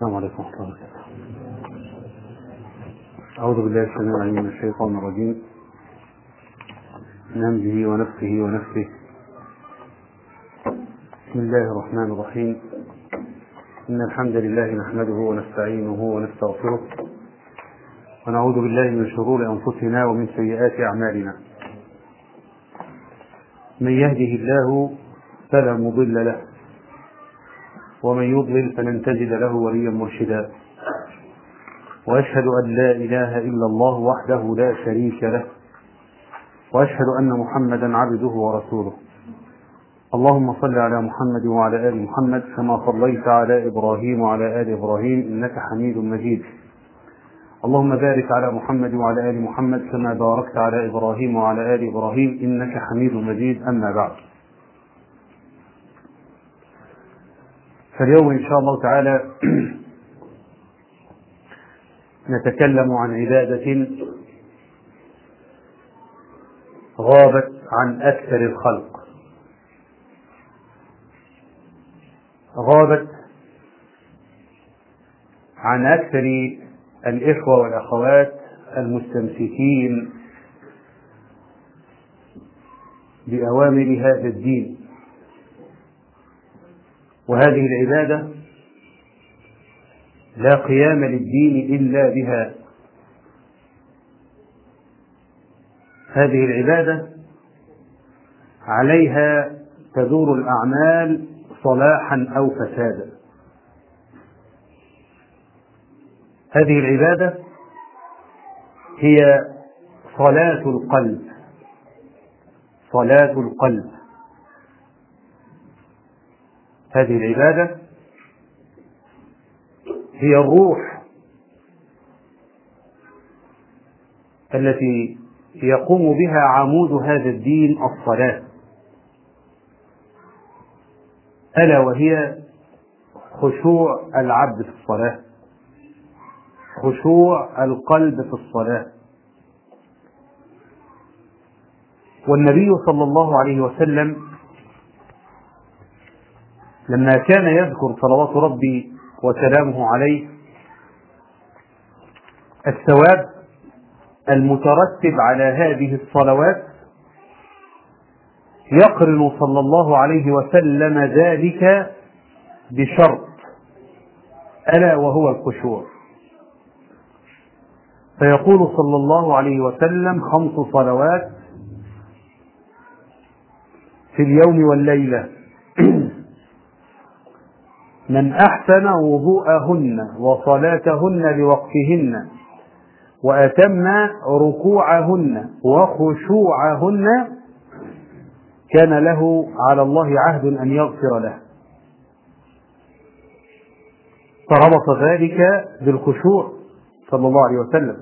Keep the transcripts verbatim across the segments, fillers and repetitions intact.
السلام عليكم ورحمة الله وبركاته. أعوذ بالله السميع العليم من الشيطان الرجيم من همزه ونفسه ونفسه. بسم الله الرحمن الرحيم. إن الحمد لله نحمده ونستعينه ونستغفره ونعوذ بالله من شرور أنفسنا ومن سيئات أعمالنا. من يهده الله فلا مضل له ومن يضلل فلن تجد له وليا مرشدا، وأشهد أن لا إله إلا الله وحده لا شريك له، وأشهد أن محمدا عبده ورسوله. اللهم صل على محمد وعلى آل محمد كما صليت على إبراهيم وعلى آل إبراهيم إنك حميد مجيد. اللهم بارك على محمد وعلى آل محمد كما باركت على إبراهيم وعلى آل إبراهيم إنك حميد مجيد. أما بعد، فاليوم إن شاء الله تعالى نتكلم عن عبادة غابت عن أكثر الخلق، غابت عن أكثر الإخوة والأخوات المستمسكين بأوامر هذا الدين. وهذه العبادة لا قيام للدين إلا بها. هذه العبادة عليها تدور الأعمال صلاحا أو فسادا. هذه العبادة هي صلاة القلب، صلاة القلب. هذه العبادة هي الروح التي يقوم بها عمود هذا الدين، الصلاة، ألا وهي خشوع العبد في الصلاة، خشوع القلب في الصلاة. والنبي صلى الله عليه وسلم لما كان يذكر صلوات ربي وسلامه عليه الثواب المترتب على هذه الصلوات، يقرن صلى الله عليه وسلم ذلك بشرط، ألا وهو الخشوع. فيقول صلى الله عليه وسلم: خمس صلوات في اليوم والليلة من أحسن وضوءهن وصلاتهن لوقتهن وأتم ركوعهن وخشوعهن كان له على الله عهد أن يغفر له. فربط ذلك بالخشوع صلى الله عليه وسلم.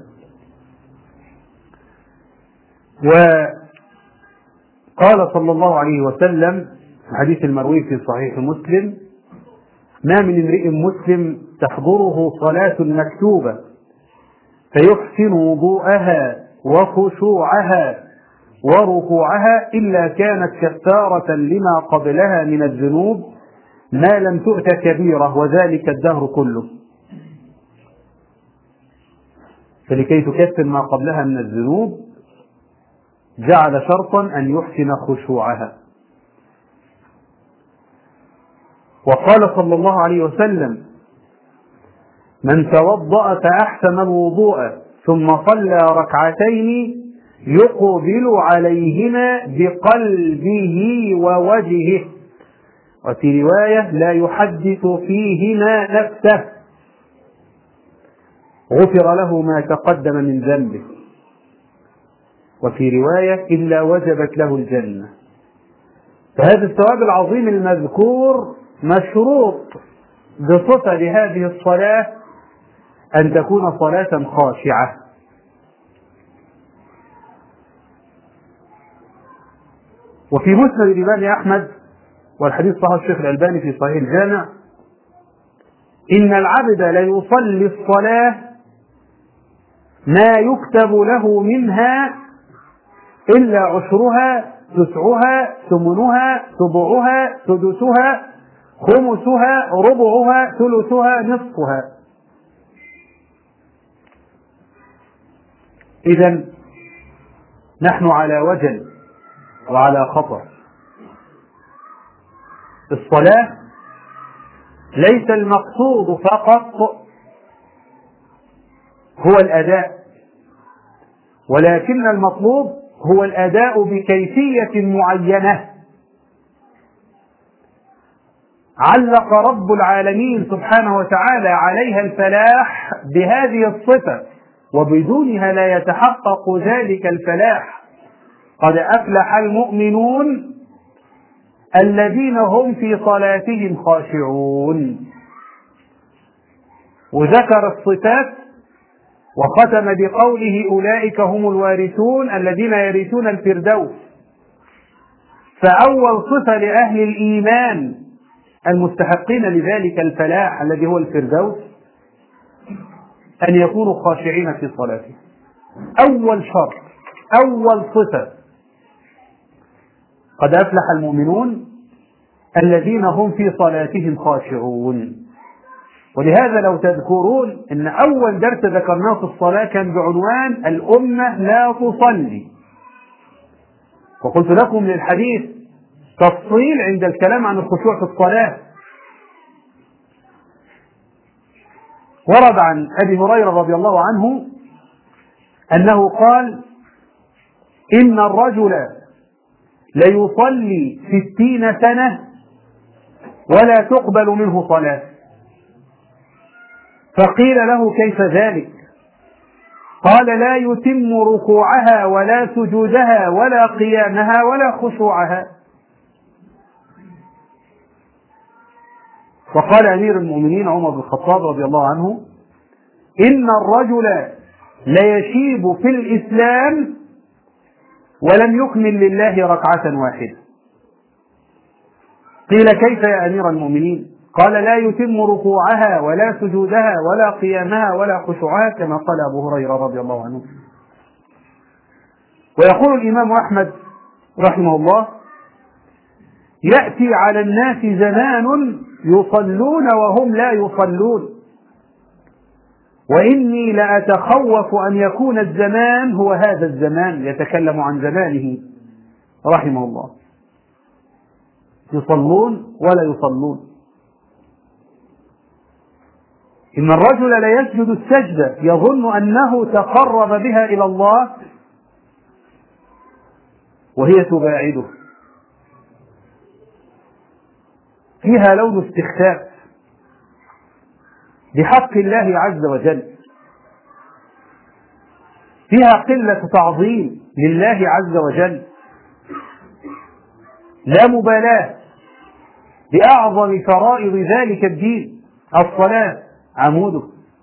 وقال صلى الله عليه وسلم في الحديث المروي في صحيح مسلم: ما من امرئ مسلم تحضره صلاة مكتوبة فيحسن وضوءها وخشوعها وركوعها إلا كانت كفارة لما قبلها من الذنوب ما لم تؤت كبيرة، وذلك الدهر كله. فلكي تكفر ما قبلها من الذنوب جعل شرطا أن يحسن خشوعها. وقال صلى الله عليه وسلم: من توضأ فأحسن الوضوء ثم صلى ركعتين يقبل عليهما بقلبه ووجهه، وفي رواية: لا يحدث فيهما نفسه، غفر له ما تقدم من ذنبه، وفي رواية: إلا وجبت له الجنة. فهذا الثواب العظيم المذكور مشروط بصفة لهذه الصلاة أن تكون صلاة خاشعة. وفي مسند الإمام أحمد، والحديث صحيح الشيخ الألباني في صحيح الجامع: إن العبد ليصلي الصلاة ما يكتب له منها إلا عشرها، تسعها، ثمنها، سبعها، سدسها، خمسها ربعها ثلثها نصفها. إذن نحن على وجل وعلى خطر. الصلاة ليس المقصود فقط هو الأداء، ولكن المطلوب هو الأداء بكيفية معينة علق رب العالمين سبحانه وتعالى عليها الفلاح بهذه الصفة، وبدونها لا يتحقق ذلك الفلاح. قد أفلح المؤمنون الذين هم في صلاتهم خاشعون. وذكر الصفات وختم بقوله أولئك هم الوارثون الذين يرثون الفردوس. فأول صفة لأهل الإيمان المستحقين لذلك الفلاح الذي هو الفردوس أن يكونوا خاشعين في صلاتهم. أول شرط، أول صفة. قد أفلح المؤمنون الذين هم في صلاتهم خاشعون. ولهذا لو تذكرون أن أول درس ذكرناه في الصلاة كان بعنوان الأمة لا تصلي، وقلت لكم للحديث تفصيل عند الكلام عن الخشوع في الصلاة. ورد عن أبي هريرة رضي الله عنه أنه قال إن الرجل ليصلي ستين سنة ولا تقبل منه صلاة. فقيل له كيف ذلك؟ قال لا يتم ركوعها ولا سجودها ولا قيامها ولا خشوعها. وقال أمير المؤمنين عمر بن الخطاب رضي الله عنه إن الرجل ليشيب في الإسلام ولم يكمل لله ركعة واحدة. قيل كيف يا أمير المؤمنين؟ قال لا يتم ركوعها ولا سجودها ولا قيامها ولا خشوعها كما قال أبو هريرة رضي الله عنه. ويقول الإمام أحمد رحمه الله يأتي على الناس زمان يصلون وهم لا يصلون، وإني لأتخوف أن يكون الزمان هو هذا الزمان. يتكلم عن زمانه رحمه الله، يصلون ولا يصلون. إن الرجل ليسجد السجدة يظن أنه تقرب بها إلى الله وهي تباعده، فيها لون استخفاف بحق الله عز وجل، فيها قلة تعظيم لله عز وجل، لا مبالاة بأعظم فرائض ذلك الدين الصلاة عموده.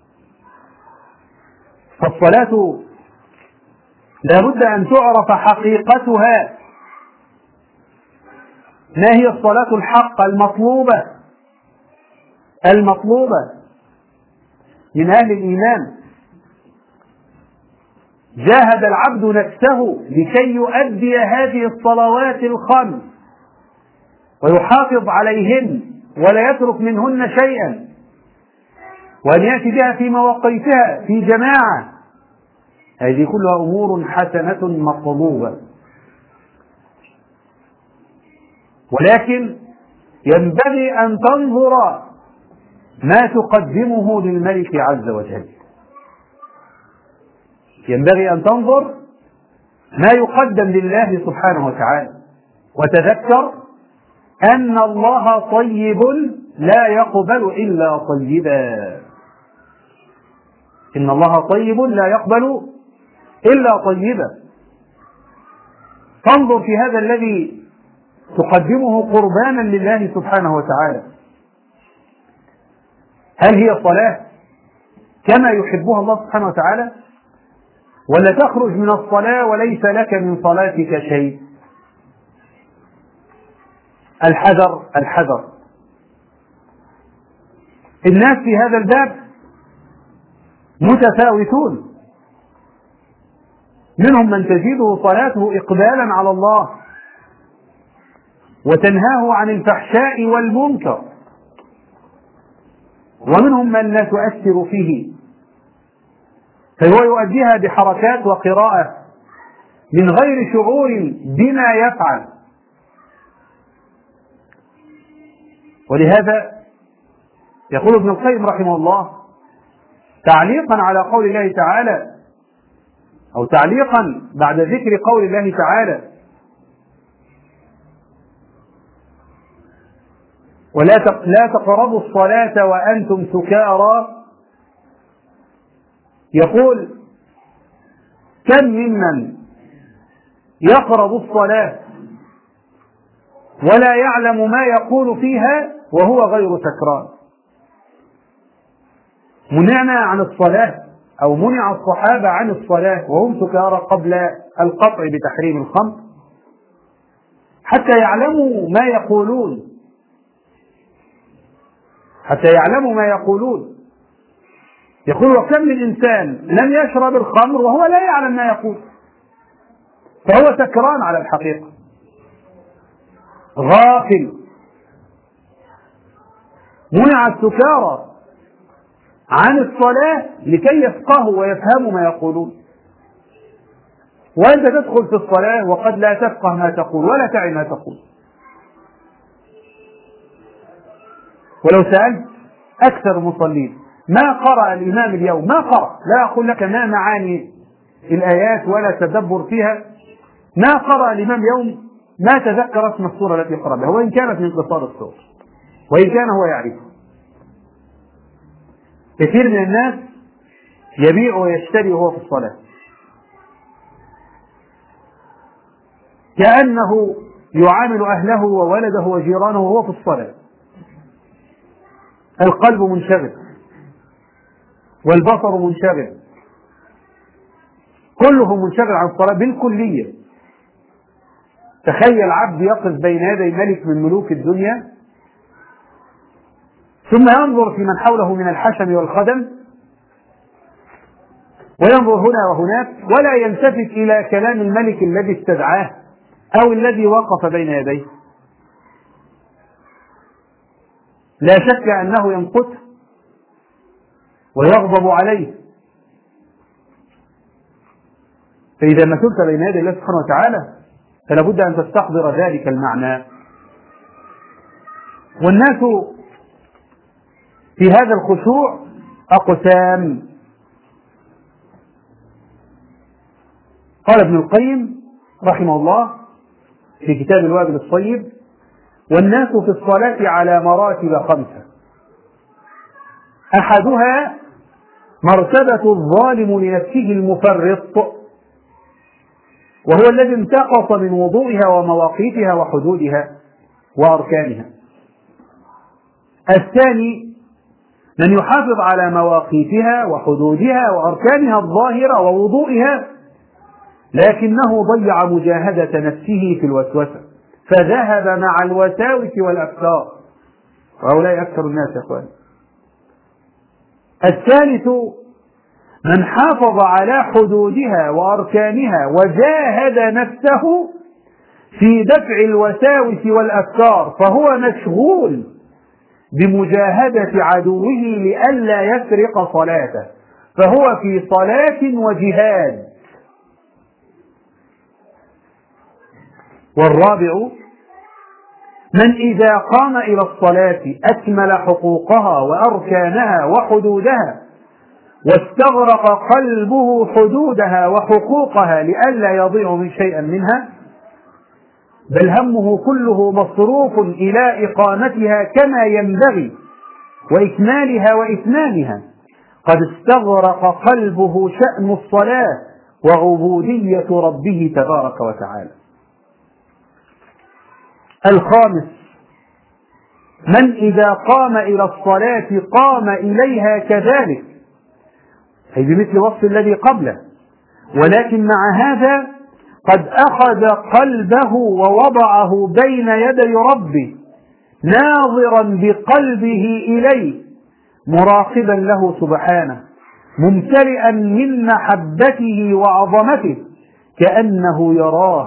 فالصلاة لا بد أن تعرف حقيقتها. ما هي الصلاة الحق المطلوبة المطلوبة من أهل الإيمان؟ جاهد العبد نفسه لكي يؤدي هذه الصلوات الخمس ويحافظ عليهن ولا يترك منهن شيئا، وأن يأتي بها في مواقيتها في جماعة. هذه كلها أمور حسنة مطلوبة، ولكن ينبغي أن تنظر ما تقدمه للملك عز وجل. ينبغي أن تنظر ما يقدم لله سبحانه وتعالى، وتذكر أن الله طيب لا يقبل إلا طيبا. إن الله طيب لا يقبل إلا طيبا. فانظر في هذا الذي تقدمه قربانا لله سبحانه وتعالى، هل هي صلاة كما يحبها الله سبحانه وتعالى، ولا تخرج من الصلاة وليس لك من صلاتك شيء؟ الحذر الحذر. الناس في هذا الباب متفاوتون، منهم من تزيده صلاته إقبالا على الله وتنهاه عن الفحشاء والمنكر، ومنهم من لا تؤثر فيه، فهو يؤديها بحركات وقراءة من غير شعور بما يفعل. ولهذا يقول ابن القيم رحمه الله تعليقا على قول الله تعالى، أو تعليقا بعد ذكر قول الله تعالى: ولا لا تقربوا الصلاة وأنتم سكارى، يقول: كم ممن يقرب الصلاة ولا يعلم ما يقول فيها وهو غير سكران. منعنا عن الصلاة أو منع الصحابة عن الصلاة وهم سكارى قبل القطع بتحريم الخمر حتى يعلموا ما يقولون حتى يعلموا ما يقولون يقول: وكم من إنسان لم يشرب الخمر وهو لا يعلم ما يقول، فهو سكران على الحقيقة، غافل. منع السكارى عن الصلاة لكي يفقهوا ويفهموا ما يقولون، وأنت تدخل في الصلاة وقد لا تفقه ما تقول ولا تعي ما تقول. ولو سألت أكثر المصلين ما قرأ الإمام اليوم، ما قرأ، لا أقول لك ما معاني الآيات ولا تدبر فيها، ما قرأ الإمام اليوم ما تذكر اسم السورة التي قرأ بها، وإن كانت من قصار السور، وإن كان هو يعرفها. كثير من الناس يبيع ويشتري وهو في الصلاة، كأنه يعامل أهله وولده وجيرانه وهو في الصلاة. القلب منشغل والبصر منشغل، كله منشغل عن الصلاة بالكلية. تخيل عبد يقف بين يدي ملك من ملوك الدنيا ثم ينظر في من حوله من الحشم والخدم، وينظر هنا وهناك ولا يلتفت إلى كلام الملك الذي استدعاه أو الذي وقف بين يديه. لا شك أنه ينقته ويغضب عليه. فإذا ما كنت بين يدي الله سبحانه وتعالى فلا بد أن تستحضر ذلك المعنى. والناس في هذا الخشوع أقسام. قال ابن القيم رحمه الله في كتاب الوابل الصيب: والناس في الصلاة على مراتب خمسة، أحدها مرتبة الظالم لنفسه المفرط، وهو الذي انتقص من وضوئها ومواقيتها وحدودها وأركانها. الثاني من يحافظ على مواقيتها وحدودها وأركانها الظاهرة ووضوئها، لكنه ضيع مجاهدة نفسه في الوسوسة فذهب مع الوساوس والأفكار، وهؤلاء أكثر الناس يا أخوان. الثالث من حافظ على حدودها وأركانها وجاهد نفسه في دفع الوساوس والأفكار، فهو مشغول بمجاهدة عدوه لئلا يسرق صلاته، فهو في صلاة وجهاد. والرابع من إذا قام إلى الصلاة أكمل حقوقها وأركانها وحدودها، واستغرق قلبه حدودها وحقوقها لئلا يضيع من شيئا منها، بل همه كله مصروف إلى إقامتها كما ينبغي وإكمالها وإتمامها، قد استغرق قلبه شأن الصلاة وعبودية ربه تبارك وتعالى. الخامس من إذا قام إلى الصلاة قام إليها كذلك، أي بمثل وصف الذي قبله، ولكن مع هذا قد أخذ قلبه ووضعه بين يدي ربه ناظرا بقلبه إليه مراقبا له سبحانه ممتلئا من محبته وعظمته كأنه يراه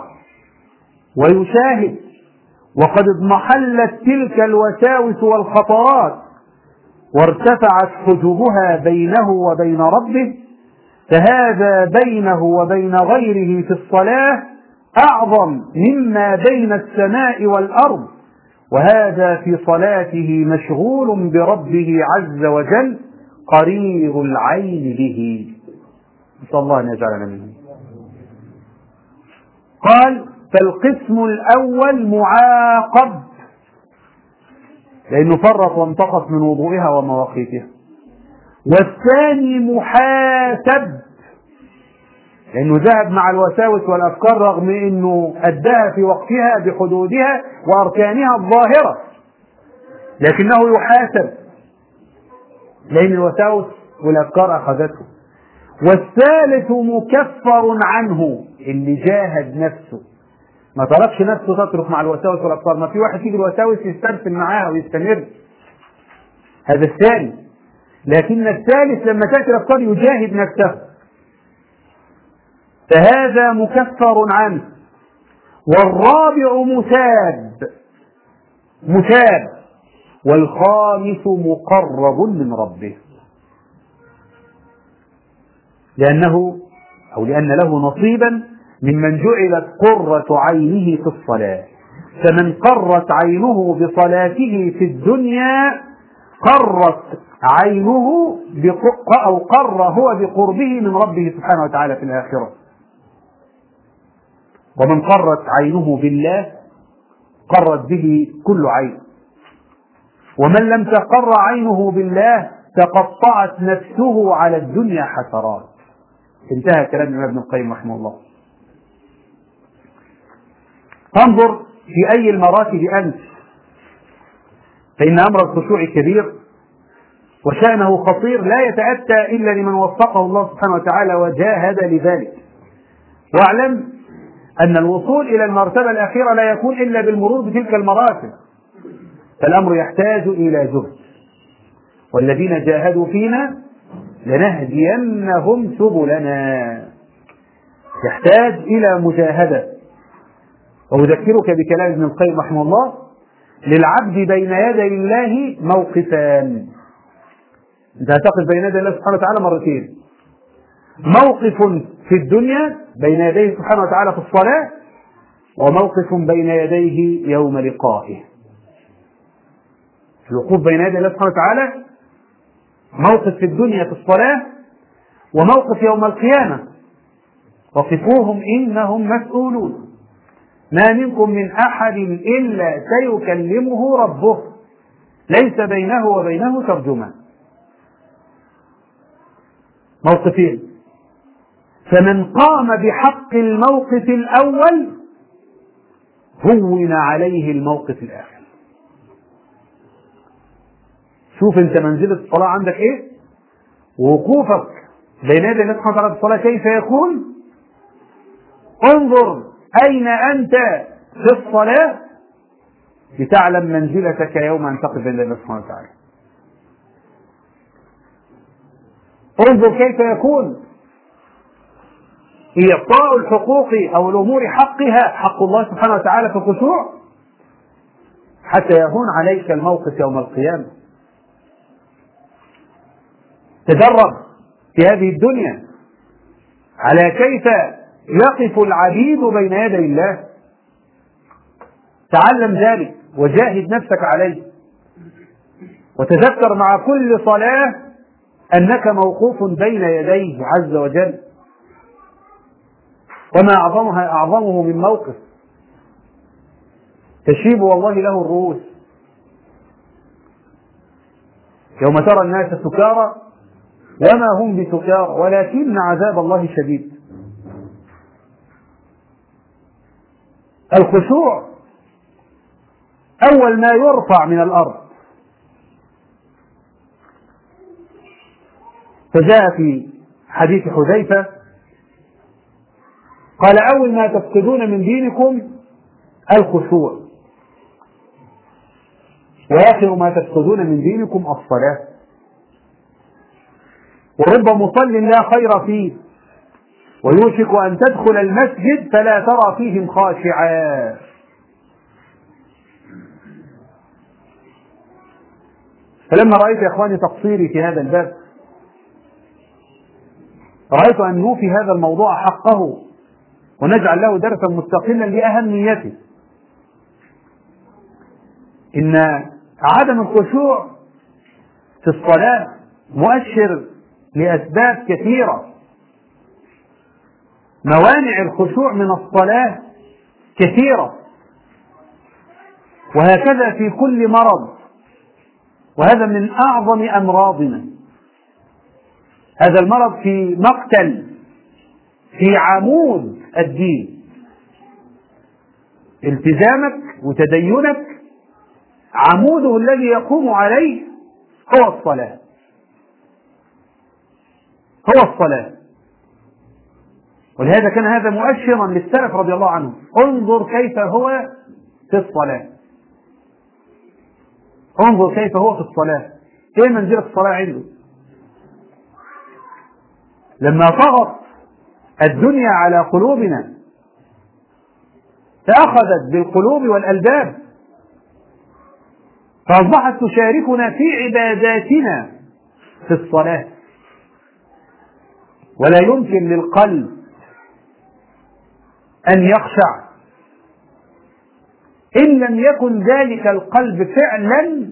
ويشاهد، وقد اضمحلت تلك الوساوس والخطرات وارتفعت حجبها بينه وبين ربه، فهذا بينه وبين غيره في الصلاة أعظم مما بين السماء والأرض، وهذا في صلاته مشغول بربه عز وجل قرير العين به. نسأل الله أن يجعلنا منه. قال: فالقسم الأول معاقب، لأنه فرط وانتقص من وضوئها ومواقيتها. والثاني محاسب، لأنه ذهب مع الوساوس والأفكار رغم أنه أداها في وقتها بحدودها وأركانها الظاهرة، لكنه يحاسب لأن الوساوس والأفكار أخذته. والثالث مكفر عنه، اللي جاهد نفسه، ما تركش نفسه تترك مع الوساوس والأفكار. ما في واحد تيجي الوساوس يسترسل معاها ويستمر، هذا الثاني. لكن الثالث لما تأتي الأفكار يجاهد نفسه، فهذا مكفر عنه. والرابع مثاب مثاب والخامس مقرب من ربه، لأنه أو لأن له نصيبا ممن جعلت قرة عينه في الصلاة. فمن قرت عينه بصلاته في الدنيا قرت عينه أو قر هو بقربه من ربه سبحانه وتعالى في الآخرة. ومن قرت عينه بالله قرت به كل عين، ومن لم تقر عينه بالله تقطعت نفسه على الدنيا حسرات. انتهى كلام ابن القيم رحمه الله. فانظر في أي المراتب أنت، فإن أمر الخشوع كبير وشأنه خطير، لا يتأتى إلا لمن وفقه الله سبحانه وتعالى وجاهد لذلك. واعلم أن الوصول إلى المرتبة الأخيرة لا يكون إلا بالمرور بتلك المراتب، فالأمر يحتاج إلى جهد. والذين جاهدوا فينا لنهدينهم سبلنا، يحتاج إلى مجاهدة. وأذكرك بكلام ابن القيم رحمه الله: للعبد بين يدي الله موقفان. أنت هتقف بين يدي الله سبحانه وتعالى مرتين: موقف في الدنيا بين يديه سبحانه وتعالى في الصلاة، وموقف بين يديه يوم لقائه. الوقوف بين يدي الله سبحانه وتعالى موقف في الدنيا في الصلاة، وموقف يوم القيامة: وقفوهم إنهم مسؤولون ما منكم من أحد إلا سيكلمه ربه ليس بينه وبينه ترجمان. موقفين. فمن قام بحق الموقف الأول هون عليه الموقف الآخر. شوف انت منزلة الصلاة عندك ايه، ووقوفك بين يدي الله سبحانه وتعالى في الصلاة كيف يكون. انظر أين أنت في الصلاة لتعلم منزلتك يوم أن تقف بين الله سبحانه وتعالى. انظر كيف يكون إعطاء الحقوق أو الأمور حقها، حق الله سبحانه وتعالى في الخشوع، حتى يهون عليك الموقف يوم القيامة. تدرب في هذه الدنيا على كيف يقف العبيد بين يدي الله، تعلم ذلك وجاهد نفسك عليه، وتذكر مع كل صلاة أنك موقوف بين يديه عز وجل، وما أعظمها أعظمه من موقف تشيب والله له الرؤوس يوم ترى الناس سكارى وما هم بسكارى ولكن عذاب الله شديد. الخشوع أول ما يرفع من الأرض، فجاء في حديث حذيفة قال: أول ما تفقدون من دينكم الخشوع، وآخر ما تفقدون من دينكم الصلاة. ورب مصل لا خير فيه، ويوشك أن تدخل المسجد فلا ترى فيهم خاشعا. فلما رأيت يا إخواني تقصيري في هذا الباب، رأيت أن نوفي هذا الموضوع حقه ونجعل له درسا مستقلا لأهميته. إن عدم الخشوع في الصلاة مؤشر لأسباب كثيرة. موانع الخشوع من الصلاة كثيرة، وهكذا في كل مرض، وهذا من أعظم أمراضنا. هذا المرض في مقتل في عمود الدين. التزامك وتدينك عموده الذي يقوم عليه هو الصلاة، هو الصلاة. ولهذا كان هذا مؤشرا للسلف رضي الله عنهم. انظر كيف هو في الصلاة، انظر كيف هو في الصلاة، ايه منزلة الصلاة عنده. لما طغت الدنيا على قلوبنا فأخذت بالقلوب والألباب، فأصبحت تشاركنا في عباداتنا في الصلاة. ولا يمكن للقلب أن يخشع إن لم يكن ذلك القلب فعلا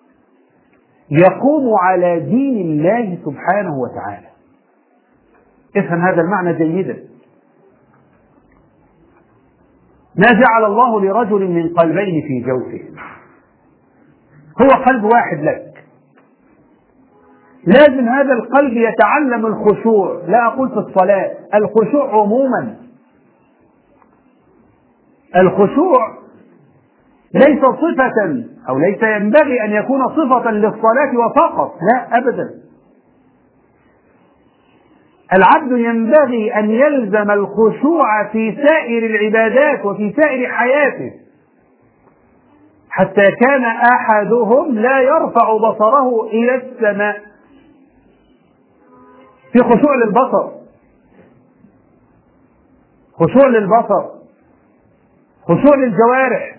يقوم على دين الله سبحانه وتعالى. افهم هذا المعنى جيدا. ما جعل الله لرجل من قلبين في جوفه، هو قلب واحد لك. لازم هذا القلب يتعلم الخشوع، لا أقول في الصلاة، الخشوع عموما. الخشوع ليس صفة أو ليس ينبغي أن يكون صفة للصلاة وفقط، لا أبدا. العبد ينبغي أن يلزم الخشوع في سائر العبادات وفي سائر حياته، حتى كان أحدهم لا يرفع بصره إلى السماء. في خشوع للبصر، خشوع للبصر، خشوع للجوارح.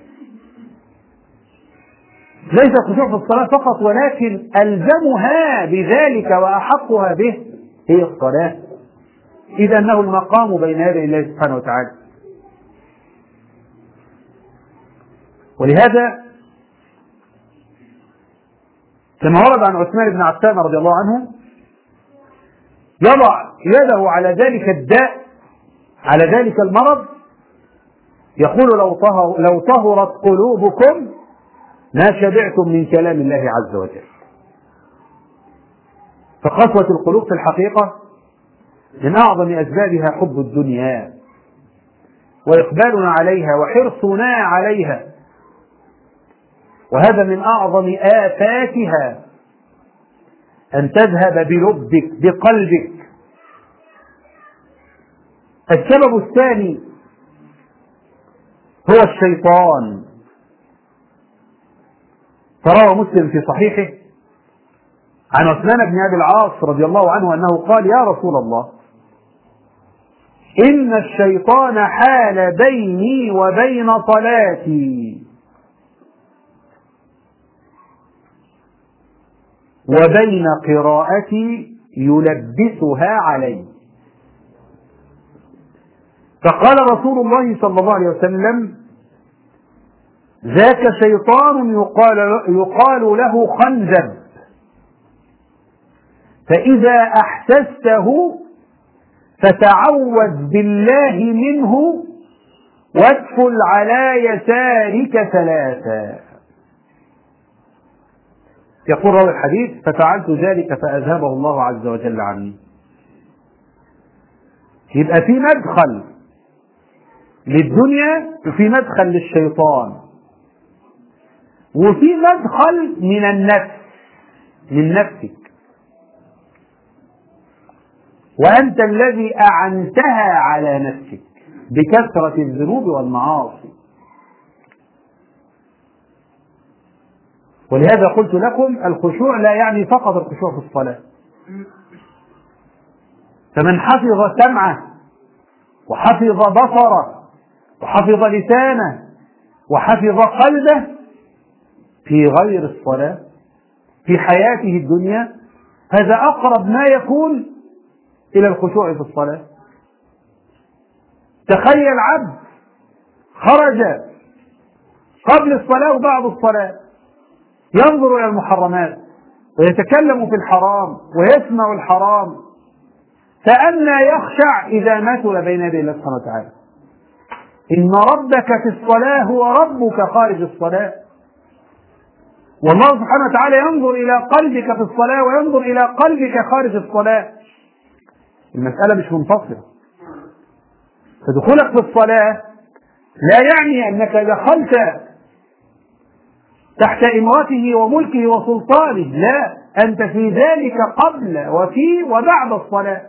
ليس الخشوع في الصلاة فقط، ولكن ألزمها بذلك وأحقها به هي الصلاة، إذ أنه المقام بين يدي الله سبحانه وتعالى. ولهذا كما ورد عن عثمان بن عفان رضي الله عنه، يضع يده على ذلك الداء، على ذلك المرض، يقول لو طهر لو طهرت قلوبكم ما شبعتم من كلام الله عز وجل. فقسوة القلوب في الحقيقة من أعظم أسبابها حب الدنيا وإقبالنا عليها وحرصنا عليها، وهذا من أعظم آفاتها، أن تذهب بلبك بقلبك. السبب الثاني هو الشيطان. فروى مسلم في صحيحه عن عثمان بن أبي العاص رضي الله عنه أنه قال: يا رسول الله، إن الشيطان حال بيني وبين صلاتي وبين قراءتي يلبسها علي. فقال رسول الله صلى الله عليه وسلم: ذاك شيطان يقال, يقال له خنزب، فإذا أحسسته فتعوذ بالله منه وادخل على يسارك ثلاثا. يقول راوي الحديث: ففعلت ذلك فأذهبه الله عز وجل عني. يبقى في مدخل للدنيا وفي مدخل للشيطان، وفي مدخل من النفس، من نفسك، وأنت الذي أعنتها على نفسك بكثرة الذنوب والمعاصي. ولهذا قلت لكم الخشوع لا يعني فقط الخشوع في الصلاة. فمن حفظ سمعه وحفظ بصره وحفظ لسانه وحفظ قلبه في غير الصلاة في حياته الدنيا، هذا أقرب ما يكون إلى الخشوع في الصلاة. تخيل عبد خرج قبل الصلاة وبعد الصلاة ينظر إلى المحرمات ويتكلم في الحرام ويسمع الحرام، فأنى يخشع إذا مثل بين يدي الله سبحانه وتعالى. إن ربك في الصلاة هو ربك خارج الصلاة، والله سبحانه وتعالى ينظر إلى قلبك في الصلاة وينظر إلى قلبك خارج الصلاة. المسألة مش منفصلة. فدخولك في الصلاة لا يعني أنك دخلت تحت إمرته وملكه وسلطانه، لا، أنت في ذلك قبل وفي وبعد الصلاة.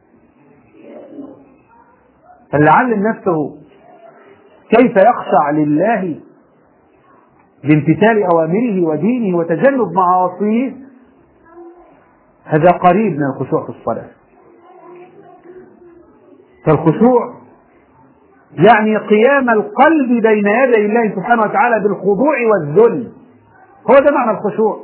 فلعلم نفسه كيف يخشع لله بامتثال أوامره ودينه وتجنب معاصيه، هذا قريب من الخشوع في الصلاة. فالخشوع يعني قيام القلب بين يدي الله سبحانه وتعالى بالخضوع والذل، هو ده معنى الخشوع.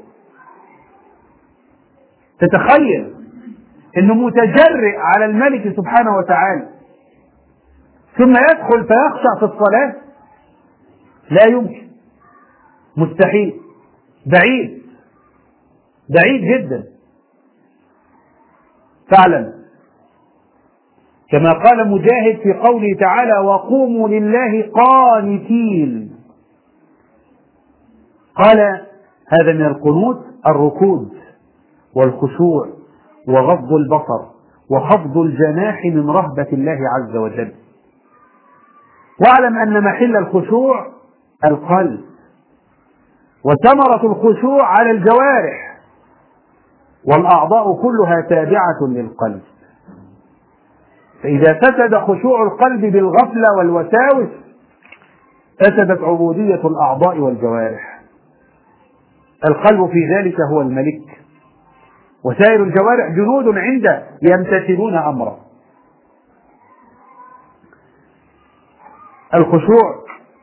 تتخيل انه متجرئ على الملك سبحانه وتعالى ثم يدخل فيخشع في الصلاة؟ لا يمكن، مستحيل، بعيد بعيد جدا. فاعلم كما قال مجاهد في قوله تعالى: وقوموا لله قانتين. قال هذا من القنوت الركود والخشوع وغض البصر وخفض الجناح من رهبة الله عز وجل. واعلم أن محل الخشوع القلب، وثمرة الخشوع على الجوارح، والأعضاء كلها تابعة للقلب. فإذا فسد خشوع القلب بالغفلة والوساوس فسدت عبودية الأعضاء والجوارح. القلب في ذلك هو الملك، وسائر الجوارح جنود عنده يمتثلون أمره. الخشوع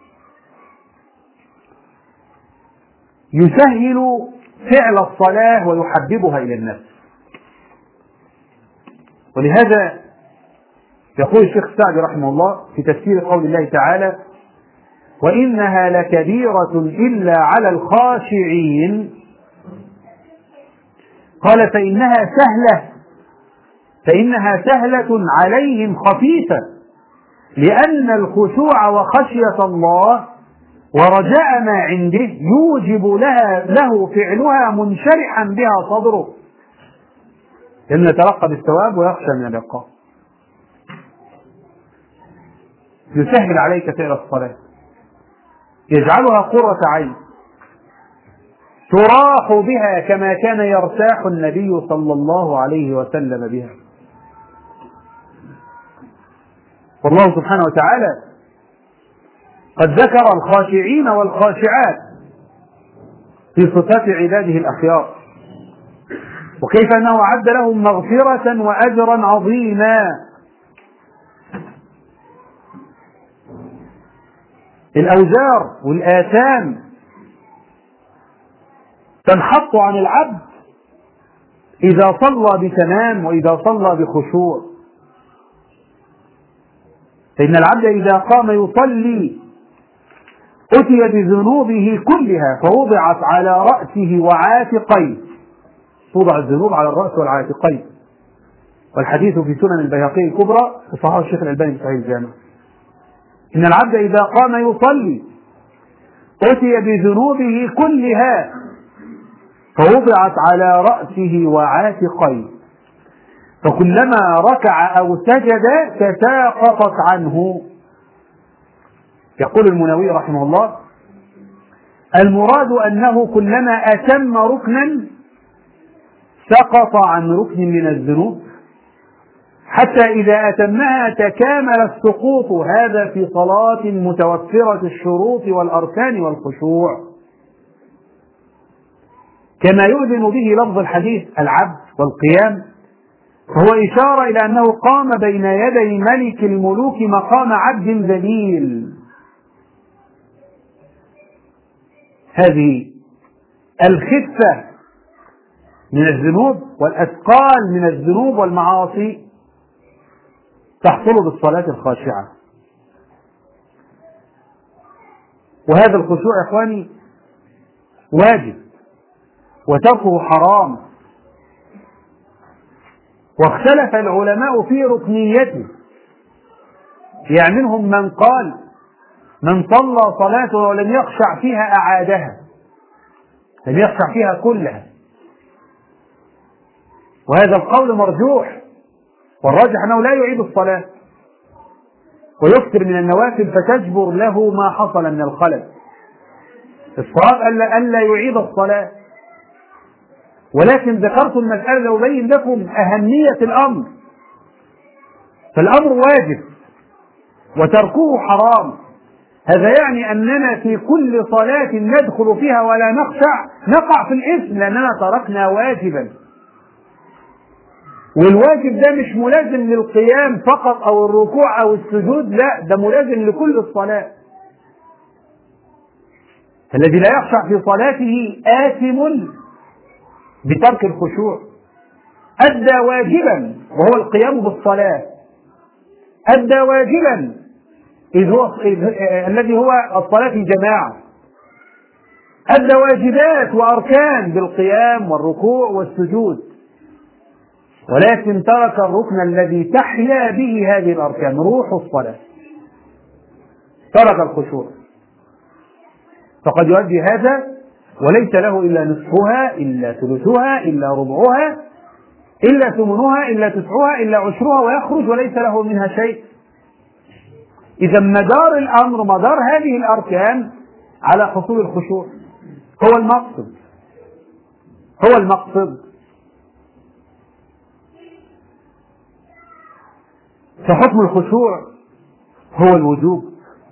يسهل فعل الصلاة ويحببها إلى النفس. ولهذا يقول الشيخ السعدي رحمه الله في تفسير قول الله تعالى: وإنها لكبيرة إلا على الخاشعين. قال فإنها سهلة فإنها سهلة عليهم خفيفة، لأن الخشوع وخشية الله ورجاء ما عنده يوجب لها له فعلها منشرحا بها صدره، لأنه يترقب الثواب ويخشى من العقاب. يسهل عليك فعل الصلاة، يجعلها قرة عين تراح بها كما كان يرتاح النبي صلى الله عليه وسلم بها. والله سبحانه وتعالى قد ذكر الخاشعين والخاشعات في صفات عباده الأخيار، وكيف أنه أعد لهم مغفرة وأجرا عظيما. الأوزار والآثام تنحط عن العبد إذا صلى بتمام وإذا صلى بخشوع. فإن العبد إذا قام يصلي أتي بذنوبه كلها فوضعت على رأسه وعاتقيه. توضع الذنوب على الرأس والعاتقين، والحديث في سنن البيهقي الكبرى وصححه الشيخ الألباني في صحيح الجامع. إن العبد إذا قام يصلي أتي بذنوبه كلها فوضعت على رأسه وعاتقيه، فكلما ركع أو سجد تساقطت عنه. يقول المنووي رحمه الله: المراد أنه كلما أتم ركنا سقط عن ركن من الذنوب حتى إذا أتمها تكامل السقوط. هذا في صلاة متوفرة الشروط والأركان والخشوع، كما يؤذن به لفظ الحديث العبد والقيام، فهو إشارة إلى أنه قام بين يدي ملك الملوك مقام عبد ذليل. هذه الخفة من الذنوب والأثقال من الذنوب والمعاصي تحصل بالصلاة الخاشعة. وهذا الخشوع يا إخواني واجب وتركه حرام، واختلف العلماء في ركنيته. يعني منهم من قال من صلى صلاته ولم يخشع فيها أعادها، لم يخشع فيها كلها، وهذا القول مرجوح، والراجح أنه لا يعيد الصلاة ويكثر من النوافل فتجبر له ما حصل من الخلل. الصواب ألا ألا يعيد الصلاة، ولكن ذكرت المسألة لأبين لكم أهمية الأمر. فالأمر واجب وتركه حرام. هذا يعني أننا في كل صلاة ندخل فيها ولا نخشع نقع في الإثم لأننا تركنا واجبا، والواجب ده مش ملازم للقيام فقط أو الركوع أو السجود، لا، ده ملازم لكل الصلاة. الذي لا يخشع في صلاته آثم بترك الخشوع، أدى واجبا وهو القيام بالصلاة، أدى واجبا إذ هو إذ الذي هو الصلاة في جماعة، أدى واجبات وأركان بالقيام والركوع والسجود، ولكن ترك الركن الذي تحيا به هذه الأركان، روح الصلاة، ترك الخشوع. فقد يؤدي هذا وليس له إلا نصفها إلا ثلثها إلا ربعها إلا ثمنها إلا تسعها إلا عشرها ويخرج وليس له منها شيء. إذا مدار الأمر مدار هذه الأركان على حصول الخشوع، هو المقصد هو المقصد فحكم الخشوع هو الوجوب.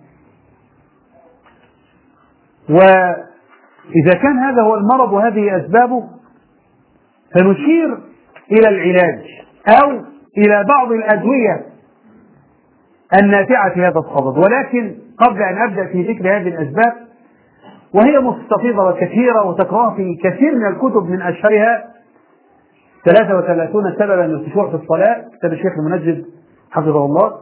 وإذا كان هذا هو المرض وهذه أسبابه فنشير إلى العلاج أو إلى بعض الأدوية النافعة في هذا الصدد. ولكن قبل أن أبدأ في ذكر هذه الأسباب، وهي مستفيضة وكثيرة وتقرأها في كثير من الكتب، من أشهرها ثلاثة وثلاثون سببا للخشوع في الصلاة، كتاب الشيخ المنجد حفظه الله.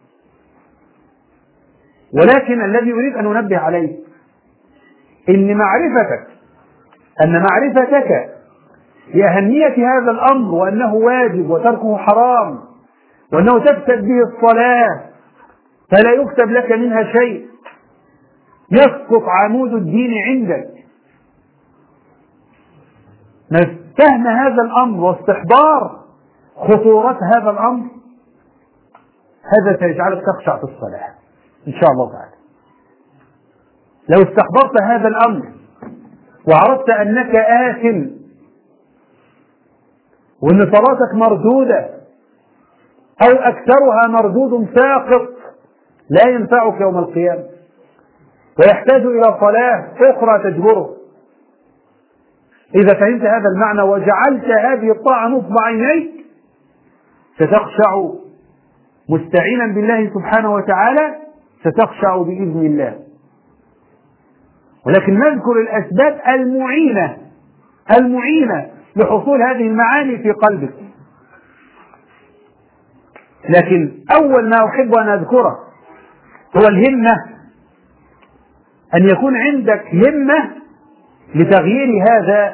ولكن الذي أريد أن أنبه عليه إن معرفتك أن معرفتك لأهمية هذا الأمر وأنه واجب وتركه حرام وأنه تفسد به الصلاة فلا يكتب لك منها شيء، يسقط عمود الدين عندك. فهم هذا الأمر واستحضار خطورة هذا الأمر هذا سيجعلك تخشع في الصلاة إن شاء الله تعالى. لو استحضرت هذا الأمر وعرفت أنك آثم وأن صلاتك مردودة أو أكثرها مردود ساقط لا ينفعك يوم القيامة ويحتاج إلى صلاة أخرى تجبره، إذا فهمت هذا المعنى وجعلت هذه الطاعة نصب عينيك ستخشع مستعينا بالله سبحانه وتعالى، ستخشع بإذن الله. ولكن نذكر الأسباب المعينة المعينة لحصول هذه المعاني في قلبك. لكن أول ما أحب أن أذكره هو الهمة، أن يكون عندك همة لتغيير هذا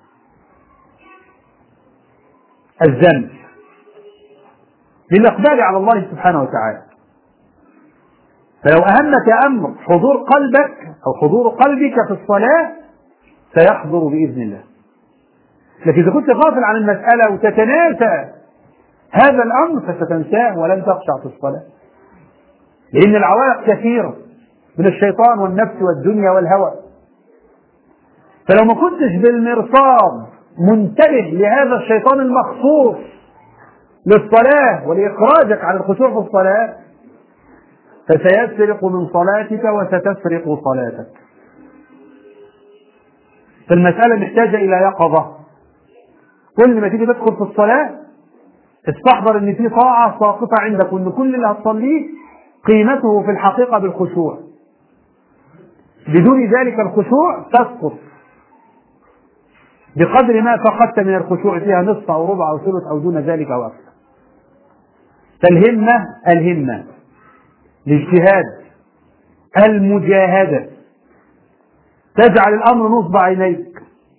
الذنب للإقبال على الله سبحانه وتعالى. فلو أهمك أمر حضور قلبك أو حضور قلبك في الصلاة سيحضر بإذن الله. لكن إذا كنت غافل عن المسألة وتتناسى هذا الأمر فستنساه ولن تخشع في الصلاة، لأن العوائق كثيرة من الشيطان والنفس والدنيا والهوى. فلو ما كنتش بالمرصاد منتبه لهذا الشيطان المخصوص للصلاة ولإخراجك عن الخشوع في الصلاة فسيسرق من صلاتك وستسرق صلاتك. فالمسألة محتاجة إلى يقظة. كل ما تيجي تدخل في الصلاة استحضر ان في طاعة ساقطة عندك، وان كل اللي هتصليه قيمته في الحقيقة بالخشوع. بدون ذلك الخشوع تسقط. بقدر ما فقدت من الخشوع فيها نصف أو ربع أو ثلث أو دون ذلك أو أكثر. فالهمة الهمة الاجتهاد المجاهدة تجعل الأمر نصب عينيك.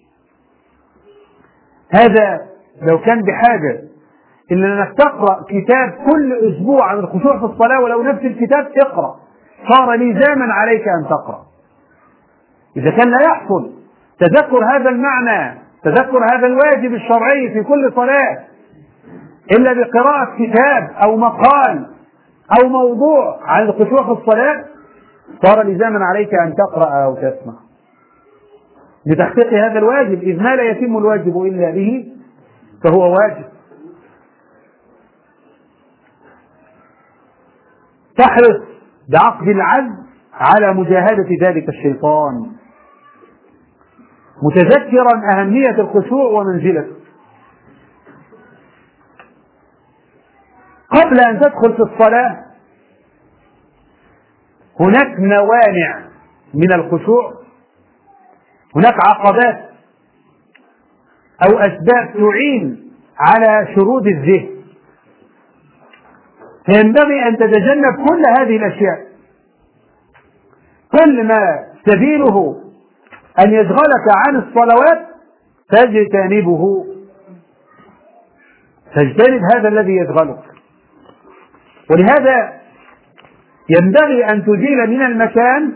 هذا لو كان بحاجة إلا أنك تقرأ كتاب كل أسبوع عن الخشوع في الصلاة ولو نفس الكتاب اقرأ، صار لزاما عليك أن تقرأ. إذا كان لا يحصل تذكر هذا المعنى، تذكر هذا الواجب الشرعي في كل صلاة إلا بقراءة كتاب أو مقال أو موضوع عن الخشوع في الصلاة، صار لزاما عليك أن تقرأ أو تسمع لتحقيق هذا الواجب، إذ ما لا يتم الواجب إلا به فهو واجب. تحرص بعقد العزم على مجاهدة ذلك الشيطان، متذكرا أهمية الخشوع ومنزلته. قبل أن تدخل في الصلاة هناك موانع من الخشوع، هناك عقبات أو أسباب تعين على شرود الذهن، فينبغي أن تتجنب كل هذه الأشياء. كل ما سبيله أن يشغلك عن الصلوات تجتنبه، تجتنب هذا الذي يشغلك. ولهذا ينبغي أن تزيل من المكان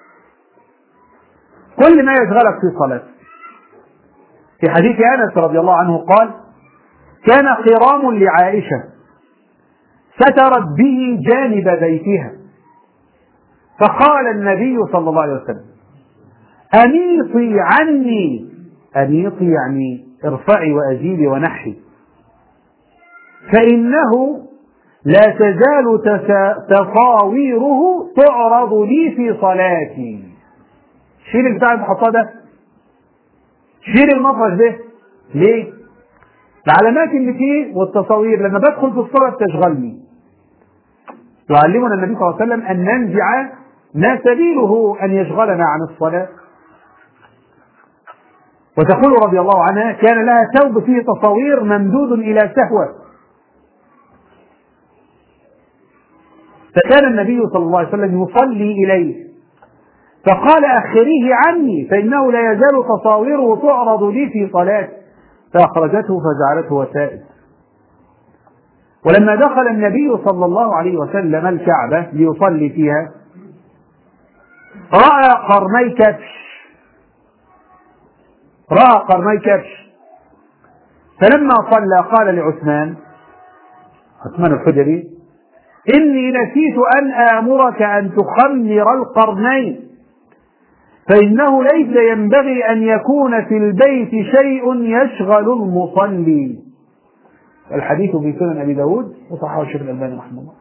كل ما يشغلك في الصلاة. في حديث أنس رضي الله عنه قال: كان قرام لعائشة سترت به جانب بيتها، فقال النبي صلى الله عليه وسلم: أميطي عني، أميطي يعني ارفعي وأزيلي ونحي، فإنه لا تزال تصاويره تعرض لي في صلاتي. شيل البتاع المحطة ده، شيل المفرش ده. ليه؟ العلامات اللي فيه والتصاوير لما بدخل في الصلاة تشغلني. يعلمنا النبي صلى الله عليه وسلم أن ننزع ما سبيله أن يشغلنا عن الصلاة. وتقول رضي الله عنها: كان لها ثوب فيه تصاوير ممدود إلى سهوة، فكان النبي صلى الله عليه وسلم يصلي إليه فقال: أخريه عني فإنه لا يزال تصاويره تعرض لي في صلاة، فأخرجته فجعلته وسائد. ولما دخل النبي صلى الله عليه وسلم الكعبة ليصلي فيها رأى قرني كبش، رأى قرني كبش، فلما صلى قال لعثمان، عثمان الحجري: إني نسيت أن آمرك أن تخمر القرنين، فإنه ليس ينبغي أن يكون في البيت شيء يشغل المصلي. الحديث في سنن أبي داود وصححه الشيخ الألباني رحمه الله.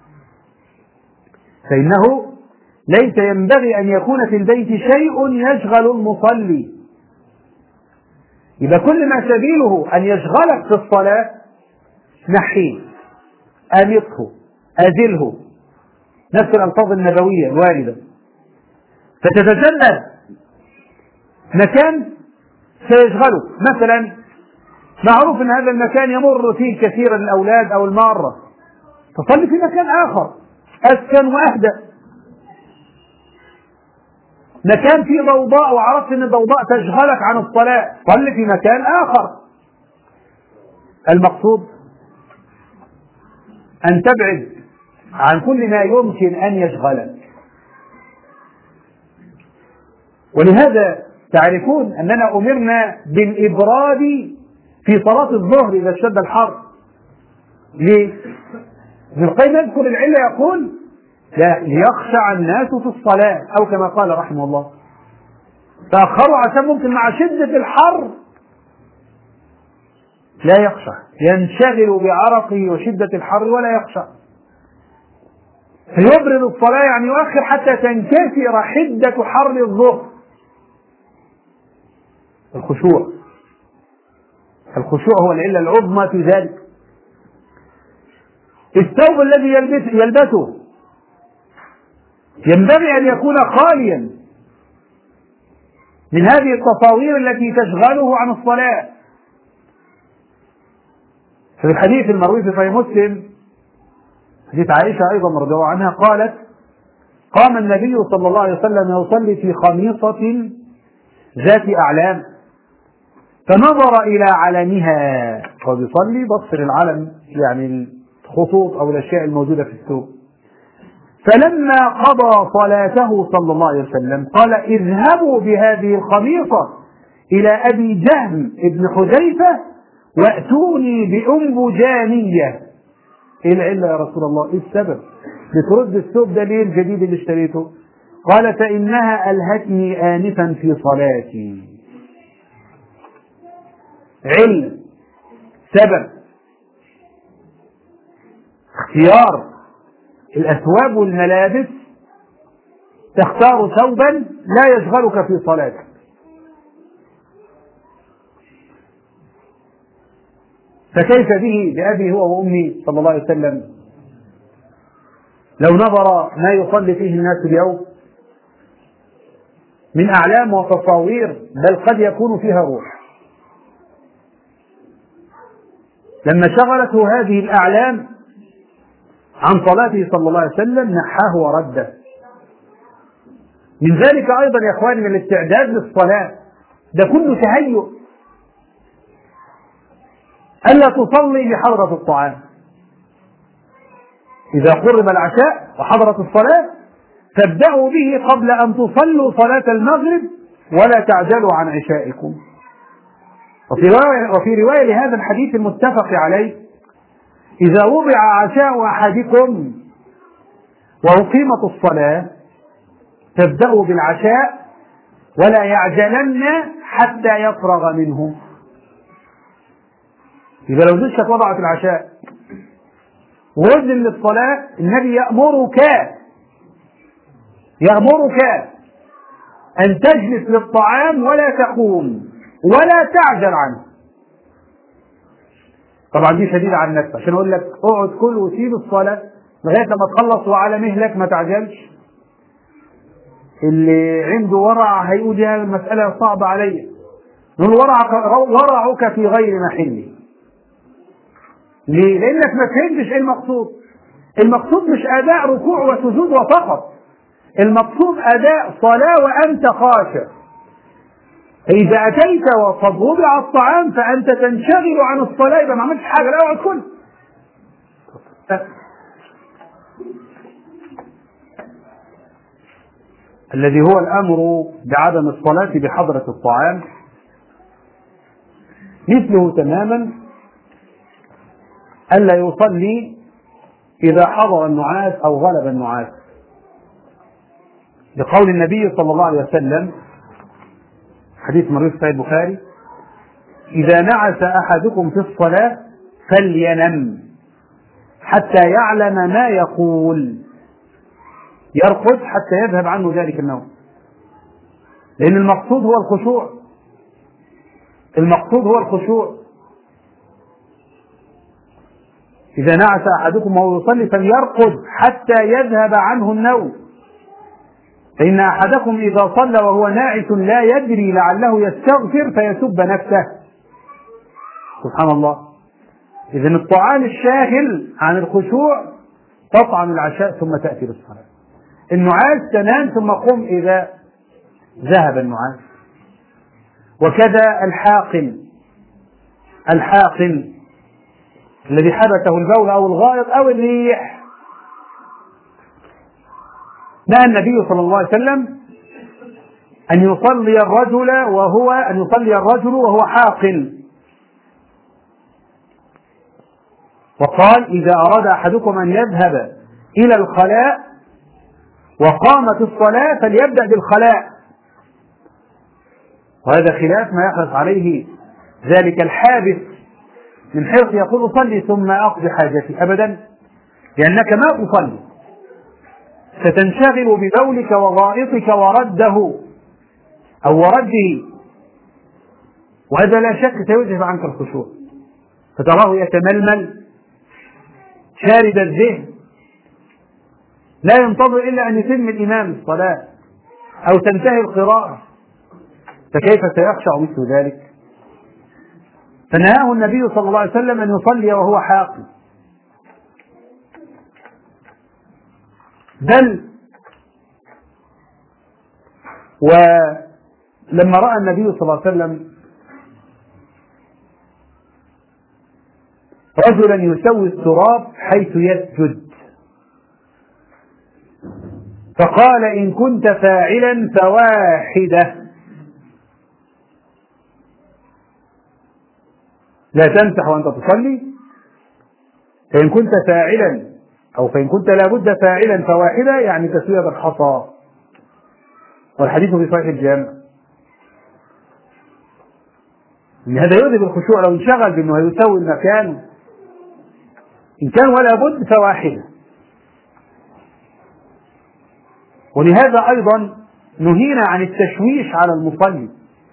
فإنه ليس ينبغي أن يكون في البيت شيء يشغل المصلي. إذا كل ما سبيله أن يشغلك في الصلاة نحيه، أمطه، أزله، نفس الألفاظ النبوية الواردة. فتتجنب مكان سيشغلك. مثلا معروف أن هذا المكان يمر فيه كثيرا الأولاد أو المارة، تصلي في مكان آخر أسكن وأهدأ، مكان فيه ضوضاء وعرفت أن الضوضاء تشغلك عن الصلاة، صلي في مكان آخر. المقصود أن تبعد عن كل ما يمكن أن يشغلك. ولهذا تعرفون أننا أمرنا بالإبراد في صلاة الظهر إذا اشتد الحر. ليه؟ ابن القيم يذكر العلة يقول: لا ليخشع الناس في الصلاة، أو كما قال رحمه الله تأخروا عشان ممكن مع شدة الحر لا يخشع، ينشغل بعرقه وشدة الحر ولا يخشع، فيبرد الصلاة يعني يؤخر حتى تنكسر حدة حر الظهر. الخشوع الخشوع هو العلة العظمى في ذلك. الثوب الذي يلبسه ينبغي أن يكون خاليا من هذه التصاوير التي تشغله عن الصلاة. في الحديث المروي في صحيح مسلم حديث عائشة أيضا رضي الله عنها قالت: قام النبي صلى الله عليه وسلم يصلي في خميصة ذات أعلام فنظر إلى علمها، فبيصلي بص للعلم يعني الخطوط أو الأشياء الموجودة في السوق، فلما قضى صلاته صلى الله عليه وسلم قال: اذهبوا بهذه الخميصة إلى أبي جهم ابن حذيفة وأتوني بأنبجانية. إيه العلة يا رسول الله؟ إيه السبب؟ بترد الثوب ده ليه الجديد اللي اشتريته؟ قال: فإنها ألهتني آنفا في صلاتي. علم، سبب، اختيار الأثواب والملابس، تختار ثوبا لا يشغلك في صلاتك. فكيف به بأبي هو وأمي صلى الله عليه وسلم لو نظر ما يصلي فيه الناس اليوم من أعلام وتصاوير، بل قد يكون فيها روح. لما شغلته هذه الأعلام عن صلاته صلى الله عليه وسلم نحاه ورده. من ذلك أيضا يا إخواني من الاستعداد للصلاة ده كله تهيؤ. ألا تصلي بحضرة الطعام. إذا قرب العشاء وحضرت الصلاة فابدأوا به قبل أن تصلوا صلاة المغرب ولا تعجلوا عن عشائكم. وفي رواية, وفي رواية لهذا الحديث المتفق عليه: إذا وضع عشاء أحدكم وأقيمت الصلاة فابدأوا بالعشاء ولا يعجلن حتى يفرغ منه. إذا لو زشت وضعت العشاء ووزن للصلاة النبي يأمرك يأمرك أن تجلس للطعام ولا تقوم ولا تعجل عنه. طبعا دي شديدة على النفس عشان أقول لك اقعد كل وسيب الصلاة لغاية لما تخلص وعلى مهلك ما تعجلش. اللي عنده ورع هيقول يا المسألة صعبة علي. نقول ورعك, ورعك في غير محله. ليه؟ لأنك ما فهمتش ايه المقصود. المقصود مش أداء ركوع وسجود وفقط، المقصود أداء صلاة وأنت خاشع. فإذا أتيت وقد وضع الطعام فأنت تنشغل عن الصلاة، يبقى ما عملتش حاجة، لا اقعد كل. الذي هو الأمر بعدم الصلاة بحضرة الطعام مثله تماما ألا يصلي إذا حضر النعاس أو غلب النعاس، لقول النبي صلى الله عليه وسلم حديث مروي في صحيح البخاري: إذا نعس أحدكم في الصلاة فلينم حتى يعلم ما يقول، يرقد حتى يذهب عنه ذلك النوم. لأن المقصود هو الخشوع، المقصود هو الخشوع. إذا نعس أحدكم وهو يصلي فليرقد حتى يذهب عنه النوم، فإن أحدكم إذا صلى وهو ناعس لا يدري لعله يستغفر فيسب نفسه. سبحان الله. إذن الطعام الشاغل عن الخشوع تطعم العشاء ثم تأتي بالصلاة. النعاس تنام ثم قم إذا ذهب النعاس. وكذا الحاقن الحاقن الذي حبسه البول أو الغائط أو الريح. نهى النبي صلى الله عليه وسلم أن يصلي الرجل وهو أن يصلي الرجل وهو حاقن، وقال: إذا أراد أحدكم أن يذهب إلى الخلاء وقامت الصلاة فليبدأ بالخلاء. وهذا خلاف ما يحرص عليه ذلك الحابس من حرص يقول صلي ثم أقضي حاجتي، أبدا، لأنك ما تصلي، ستنشغل ببولك وغائطك ورده أو ورده، وهذا لا شك سيذهب عنك الخشوع، فتراه يتململ شارد الذهن لا ينتظر إلا أن يتم الإمام الصلاة أو تنتهي القراءة، فكيف سيخشع مثل ذلك؟ فنهاه النبي صلى الله عليه وسلم أن يصلي وهو حاقي، بل ولما رأى النبي صلى الله عليه وسلم رجلا يسوي التراب حيث يسجد فقال: إن كنت فاعلا فواحدة، لا تمسح وأنت تصلي، فإن كنت فاعلا أو فإن كنت لابد فاعلا فواحدة، يعني تسوية بالحصى. والحديث في صحيح الجامع. إن هذا يؤذي بالخشوع لو انشغل بأنه يسوي المكان، إن كان ولا بد فواحدة. ولهذا أيضا نهينا عن التشويش على المصلي.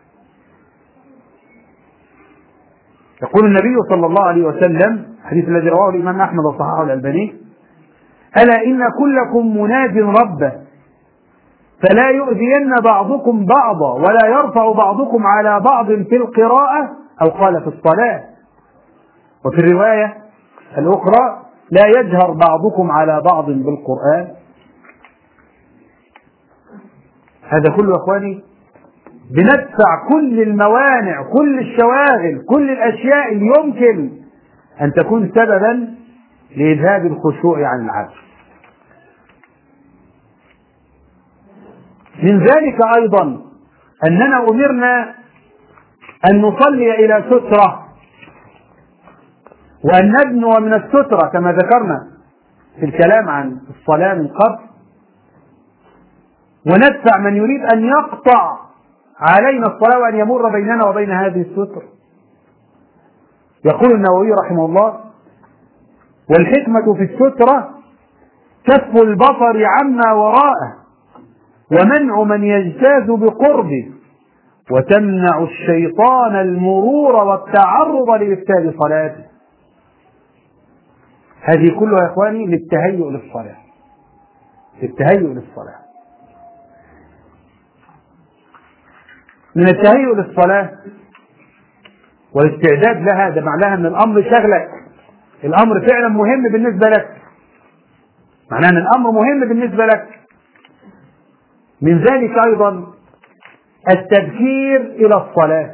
يقول النبي صلى الله عليه وسلم، الحديث الذي رواه الإمام أحمد وصححه الألباني: ألا إن كلكم مناد ربه فلا يؤذين بعضكم بعضا ولا يرفع بعضكم على بعض في القراءة، أو قال في الصلاة. وفي الرواية الأخرى: لا يجهر بعضكم على بعض بالقرآن. هذا كله يا أخواني بندفع كل الموانع، كل الشواغل، كل الأشياء اللي يمكن أن تكون سببا لإذهاب الخشوع عن العبد. من ذلك أيضا أننا أمرنا أن نصلي إلى سترة، وأن ندنو من السترة كما ذكرنا في الكلام عن الصلاة من قبل، وندفع من يريد أن يقطع علينا الصلاة وأن يمر بيننا وبين هذه السترة. يقول النووي رحمه الله: والحكمة في السترة كف البصر عما وراءه ومنع من يجتاز بقربه وتمنع الشيطان المرور والتعرض لإفساد صلاته. هذه كلها يا إخواني للتهيؤ للصلاة، للتهيؤ للصلاة. من التهيؤ للصلاة والاستعداد لها، ده معناها أن الأمر شغلك، الأمر فعلا مهم بالنسبة لك، معناها أن الأمر مهم بالنسبة لك. من ذلك أيضا التبكير إلى الصلاة،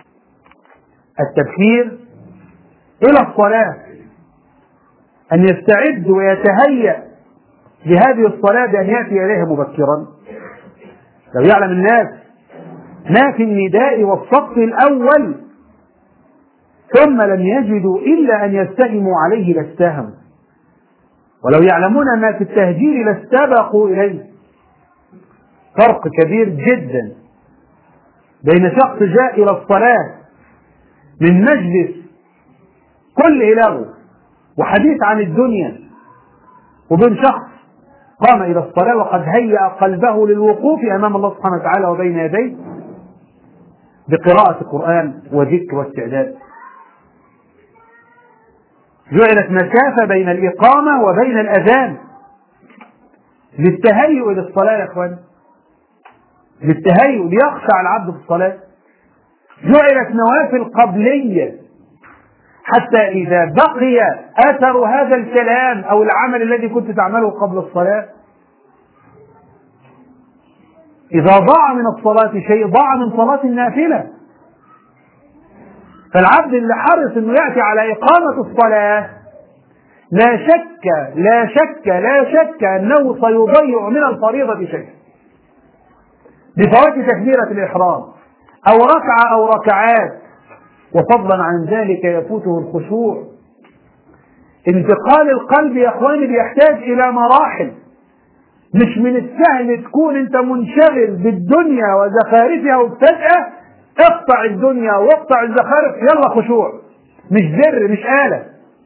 التبكير إلى الصلاة، أن يستعد ويتهيأ لهذه الصلاة بأن يأتي إليها مبكرا. لو يعلم الناس ما في النداء والصف الأول ثم لم يجدوا إلا أن يستهموا عليه لاستهموا، ولو يعلمون ما في التهجير لاستبقوا إليه. فرق كبير جدا بين شخص جاء إلى الصلاة من مجلس كل لغو وحديث عن الدنيا، وبين شخص قام إلى الصلاة وقد هيأ قلبه للوقوف أمام الله سبحانه وتعالى وبين يديه بقراءة القرآن وذكر واستعداد. جعلت مسافة بين الإقامة وبين الأذان للتهيؤ للصلاة يا أخوان، للتهيؤ ليخشع العبد في الصلاة. جعلت نوافل قبلية حتى إذا بقي أثر هذا الكلام أو العمل الذي كنت تعمله قبل الصلاة، إذا ضاع من الصلاة شيء ضاع من صلاة النافلة. فالعبد اللي حرص أنه يأتي على إقامة الصلاة لا شك لا شك لا شك أنه سيضيع من الفريضة شيء بفوات تكبيرة الإحرام أو ركعة أو ركعات، وفضلا عن ذلك يفوته الخشوع. انتقال القلب يا اخواني بيحتاج الى مراحل، مش من السهل تكون انت منشغل بالدنيا وزخارفها وفجأة اقطع الدنيا واقطع الزخارف يلا خشوع. مش زر، مش آلة.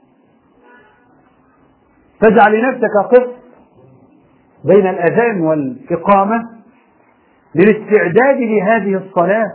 تجعل لنفسك قسط بين الأذان والإقامة للاستعداد لهذه الصلاة،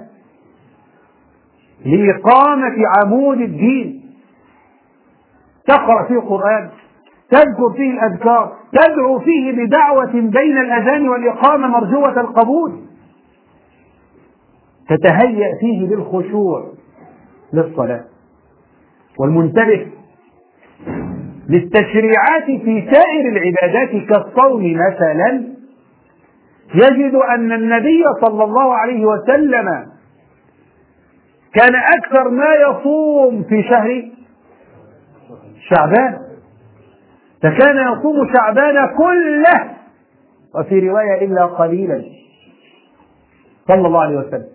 لإقامة عمود الدين. تقرأ فيه القرآن، تذكر فيه الأذكار، تدعو فيه بدعوة بين الأذان والإقامة مرجوة القبول. تتهيأ فيه للخشوع للصلاة. والمنتبه للتشريعات في سائر العبادات كالصوم مثلا يجد أن النبي صلى الله عليه وسلم كان أكثر ما يصوم في شهر شعبان، فكان يصوم شعبان كله، وفي رواية إلا قليلا صلى الله عليه وسلم.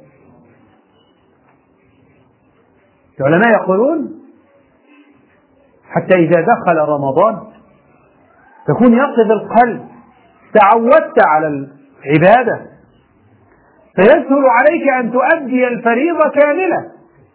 العلماء يقولون حتى إذا دخل رمضان تكون يقظ القلب، تعودت على العبادة فيسهل عليك أن تؤدي الفريضة كاملة.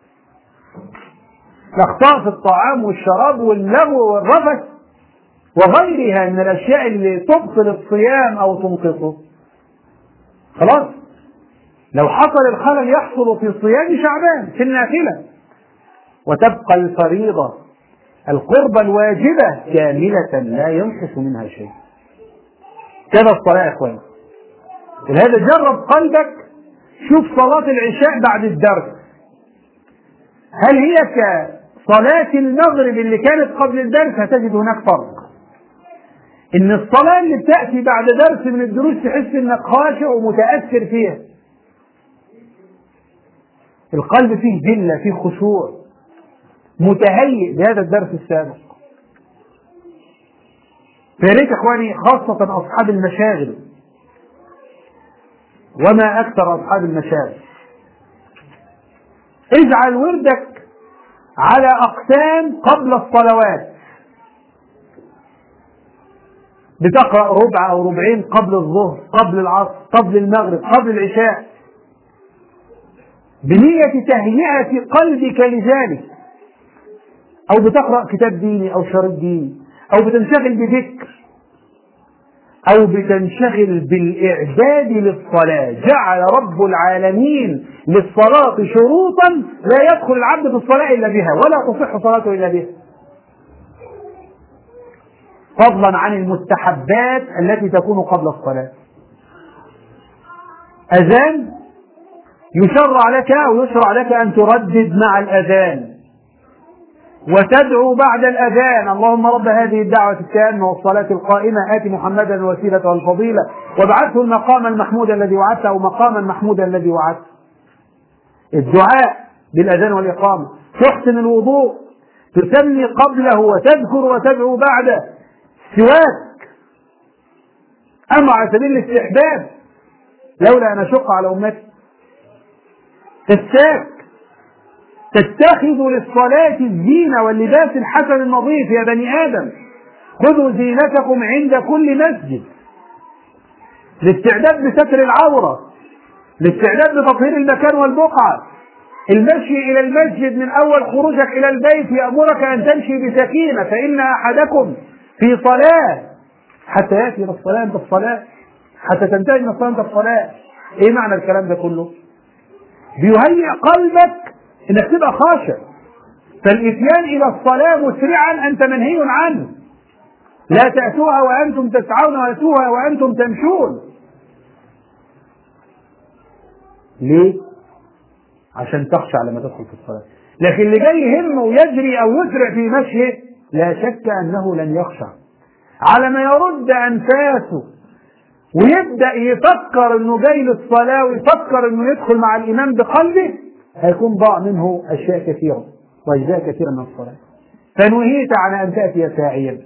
الأخطاء في الطعام والشراب واللغو والرفث وغيرها من الأشياء اللي تبطل الصيام أو تنقصه خلاص، لو حصل الخلل يحصل في صيام شعبان في النافلة، وتبقى الفريضة القربة الواجبة كاملة لا ينقص منها شيء. كذا الصلاة يا إخوان. لهذا جرب قلبك، شوف صلاة العشاء بعد الدرس، هل هي كصلاة المغرب اللي كانت قبل الدرس؟ هتجد هناك فرق. إن الصلاة اللي بتأتي بعد درس من الدروس تحس إنك خاشع ومتأثر فيها، القلب فيه ذلة، فيه خشوع، متهيئ بهذا الدرس السابق. فياريت إخواني خاصة أصحاب المشاغل، وما أكثر أصحاب المشاغل، اجعل وردك على أقسام قبل الصلوات، بتقرأ ربع أو ربعين قبل الظهر، قبل العصر، قبل المغرب، قبل العشاء، بنية تهيئة قلبك لذلك. أو بتقرأ كتاب ديني أو شريط ديني، أو بتنشغل بذكر، أو بتنشغل بالإعداد للصلاة. جعل رب العالمين للصلاة شروطا لا يدخل العبد في الصلاة إلا بها، ولا تصح صلاته إلا بها، فضلا عن المستحبات التي تكون قبل الصلاة. أذان يشرع لك أو يشرع لك أن تردد مع الأذان، وتدعو بعد الأذان: اللهم رب هذه الدعوة التامة والصلاة القائمة آت محمدا الوسيلة والفضيلة وابعثه المقام المحمود الذي وعدته، أو مقاما محمودا الذي وعدته. الدعاء بالأذان والإقامة. تحسن الوضوء، تسمي قبله وتذكر وتدعو بعده. سواك، أما على سبيل الاستحباب لولا أن أشق على أمتي. تستاك، تتخذ للصلاة الزينة واللباس الحسن النظيف. يا بني آدم خذوا زينتكم عند كل مسجد، الاستعداد بستر العورة، الاستعداد بتطهير المكان والبقعة، المشي إلى المسجد من أول خروجك إلى البيت يأمرك أن تمشي بسكينة، فإن أحدكم في صلاة حتى يأتي إلى الصلاة أنت في صلاة، حتى تنتهي من الصلاة أنت في صلاة. إيه معنى الكلام ده كله؟ بيهيئ قلبك إنك تبقى خاشع. فالإتيان إلى الصلاة مسرعا أنت منهي عنه، لا تأتوها وأنتم تسعون وأتوها وأنتم تمشون. ليه؟ عشان تخشع لما تدخل في الصلاة. لكن اللي جاي يهمه ويجري أو يسرع في مشيه لا شك أنه لن يخشع. على ما يرد أنفاسه ويبدأ يفكر أنه جاي للصلاة ويفكر أنه يدخل مع الإمام بقلبه، هيكون ضاع منه أشياء كثيرة وأجزاء كثيرة من الصلاة. فنهيت على أن تأتي ساعيا،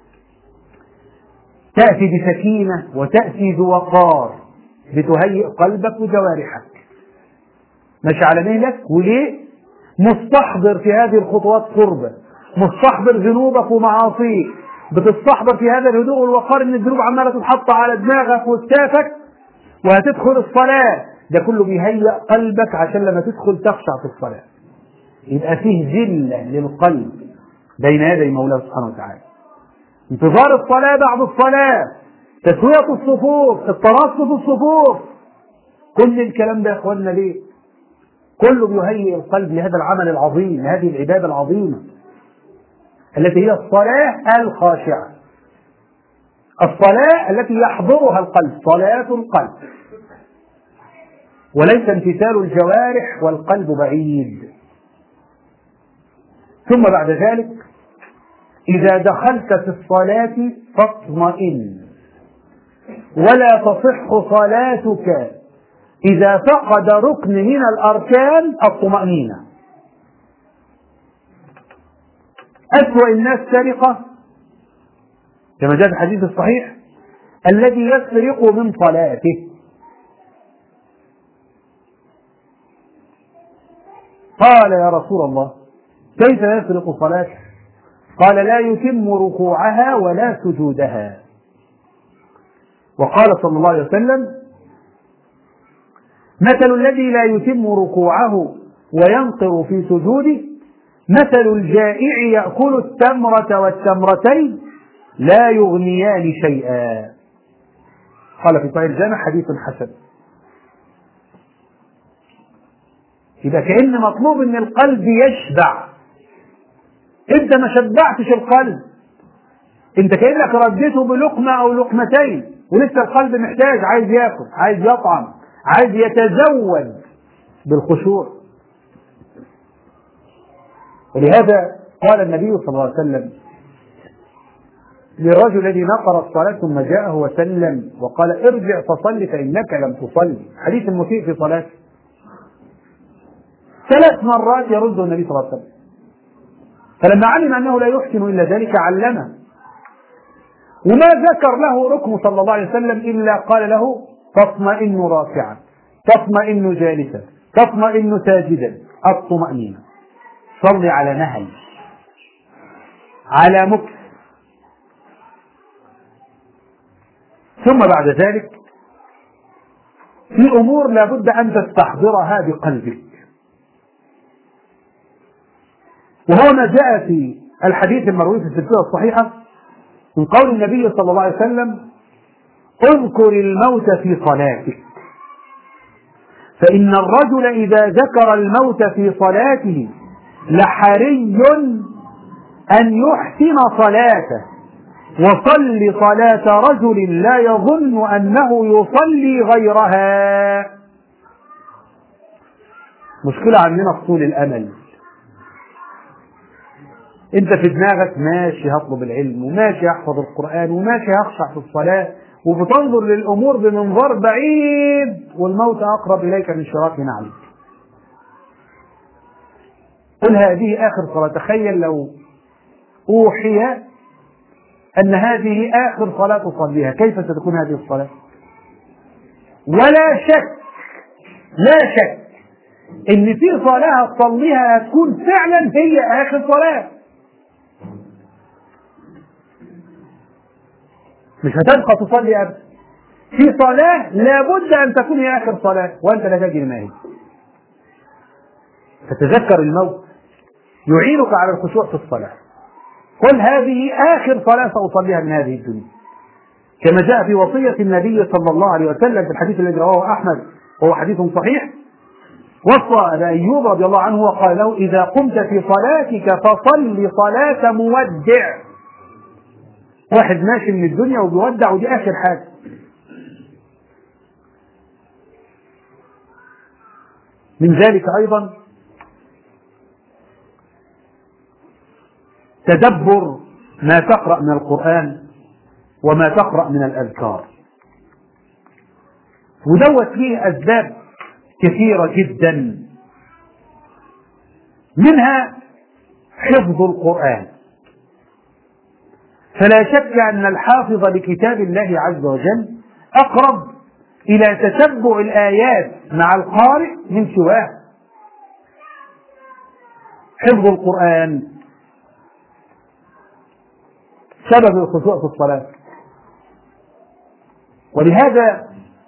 تأتي بسكينة وتأتي بوقار، بتهيئ قلبك وجوارحك، مش على مهلك. وليه؟ مستحضر في هذه الخطوات قربة، مستحضر ذنوبك ومعاصيك، بتستحضر في هذا الهدوء والوقار ان الذنوب عمالة تتحط على دماغك وكتافك وهتدخل الصلاة. ده كله بيهيئ قلبك عشان لما تدخل تخشع في الصلاة، يبقى فيه ذلة للقلب بين يدي مولاه سبحانه وتعالى. انتظار الصلاة بعد الصلاة، تسوية الصفوف، الترص في الصفوف، كل الكلام ده يا اخواننا ليه؟ كله بيهيئ القلب لهذا العمل العظيم، لهذه العبادة العظيمة التي هي الصلاة الخاشعة، الصلاة التي يحضرها القلب، صلاة القلب. وليس امتثال الجوارح والقلب بعيد. ثم بعد ذلك إذا دخلت في الصلاة فاطمئن، ولا تصح صلاتك إذا فقد ركن من الأركان الطمأنينة. أسوأ الناس سرقة كما جاء في الحديث الصحيح الذي يسرق من صلاته. قال يا رسول الله كيف يسرق صلاته؟ قال لا يتم ركوعها ولا سجودها. وقال صلى الله عليه وسلم مثل الذي لا يتم ركوعه وينقر في سجوده مثل الجائع يأكل التمرة والتمرتين لا يغنيان شيئا. قال في صحيح الجامع حديث حسن. إذا كأن مطلوب أن القلب يشبع، أنت ما شبعتش القلب، أنت كأنك رديته بلقمة أو لقمتين ولسه القلب محتاج، عايز يأكل، عايز يطعم، عايز يتزود بالخشوع. ولهذا قال النبي صلى الله عليه وسلم للرجل الذي نقر الصلاة ثم جاءه وسلم وقال ارجع فصل فإنك لم تصلي، حديث المسيء في صلاته، ثلاث مرات يرد النبي صلى الله عليه وسلم. فلما علم أنه لا يحسن إلا ذلك علمه، وما ذكر له ركن صلى الله عليه وسلم إلا قال له تطمئن راكعا، تطمئن جالسا، تطمئن ساجدا، الطمأنينة. صل على نهي، على مكس. ثم بعد ذلك في أمور لا بد أن تستحضرها بقلبك، وهو ما جاء في الحديث المروي في السلسلة الصحيحة من قول النبي صلى الله عليه وسلم اذكر الموت في صلاتك، فإن الرجل إذا ذكر الموت في صلاته لحري أن يحسن صلاته، وصل صلاة رجل لا يظن أنه يصلي غيرها. مشكلة عندنا طول الأمل، انت في دماغك ماشي هطلب العلم وماشي احفظ القرآن وماشي هخشع في الصلاة، وبتنظر للأمور بمنظار بعيد والموت أقرب إليك من شراك نعلك. قل هذه آخر صلاة. تخيل لو أوحي أن هذه آخر صلاة تصليها، كيف ستكون هذه الصلاة؟ ولا شك لا شك إن في صلاة تصليها هتكون فعلا هي آخر صلاة، مش هتبقى تصلي أبدا. في صلاة لابد أن تكون هي آخر صلاة وأنت لا تدري ما هي. فتذكر الموت يعينك على الخشوع في الصلاة. قل هذه آخر صلاة سأصليها من هذه الدنيا، كما جاء في وصية النبي صلى الله عليه وسلم في الحديث الذي رواه أحمد وهو حديث صحيح. وصى أبا أيوب رضي الله عنه وقال له إذا قمت في صلاتك فصل صلاة مودع. واحد ماشي من الدنيا وبيودع ودي آخر حاجة. من ذلك أيضا تدبر ما تقرأ من القرآن وما تقرأ من الأذكار، ودوت فيه أسباب كثيرة جدا، منها حفظ القرآن. فلا شك أن الحافظ لكتاب الله عز وجل أقرب إلى تتبع الآيات مع القارئ من سواه. حفظ القرآن سبب الخشوع في الصلاة، ولهذا